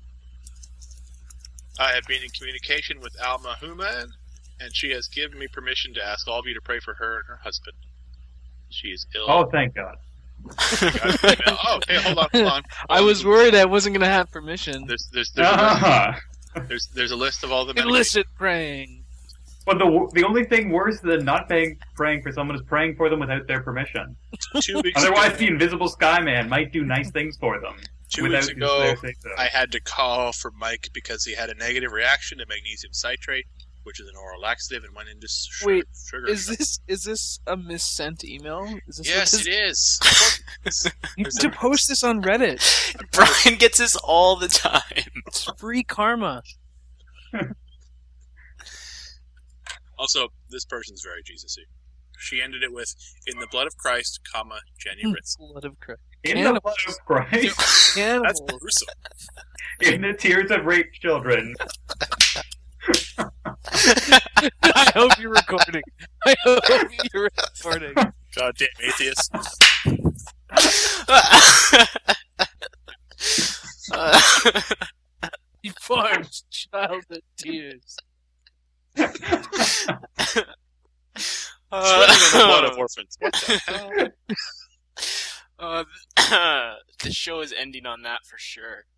I have been in communication with Alma Human, and she has given me permission to ask all of you to pray for her and her husband. She is ill. Oh, thank God. Oh, hey, hold on. I was worried I wasn't going to have permission. There's a list of all the illicit praying. But the only thing worse than not praying for someone is praying for them without their permission. 2 weeks Otherwise, the invisible Skyman might do nice things for them. 2 weeks ago, I had to call for Mike because he had a negative reaction to magnesium citrate. which is an oral laxative, and went into Wait, sugar. Is this a missent email? Yes, it is. You need to post this on Reddit. Brian gets this all the time. It's free karma. Also, this person's very Jesus-y. She ended it with, "In the blood of Christ, comma, Jenny Ritz." Blood of Christ. In the blood of Christ. That's gruesome. In the tears of raped children. I hope you're recording. I hope you're recording. Goddamn atheist. He farms childhood tears. Swimming in the blood of orphans. What the hell? The show is ending on that for sure.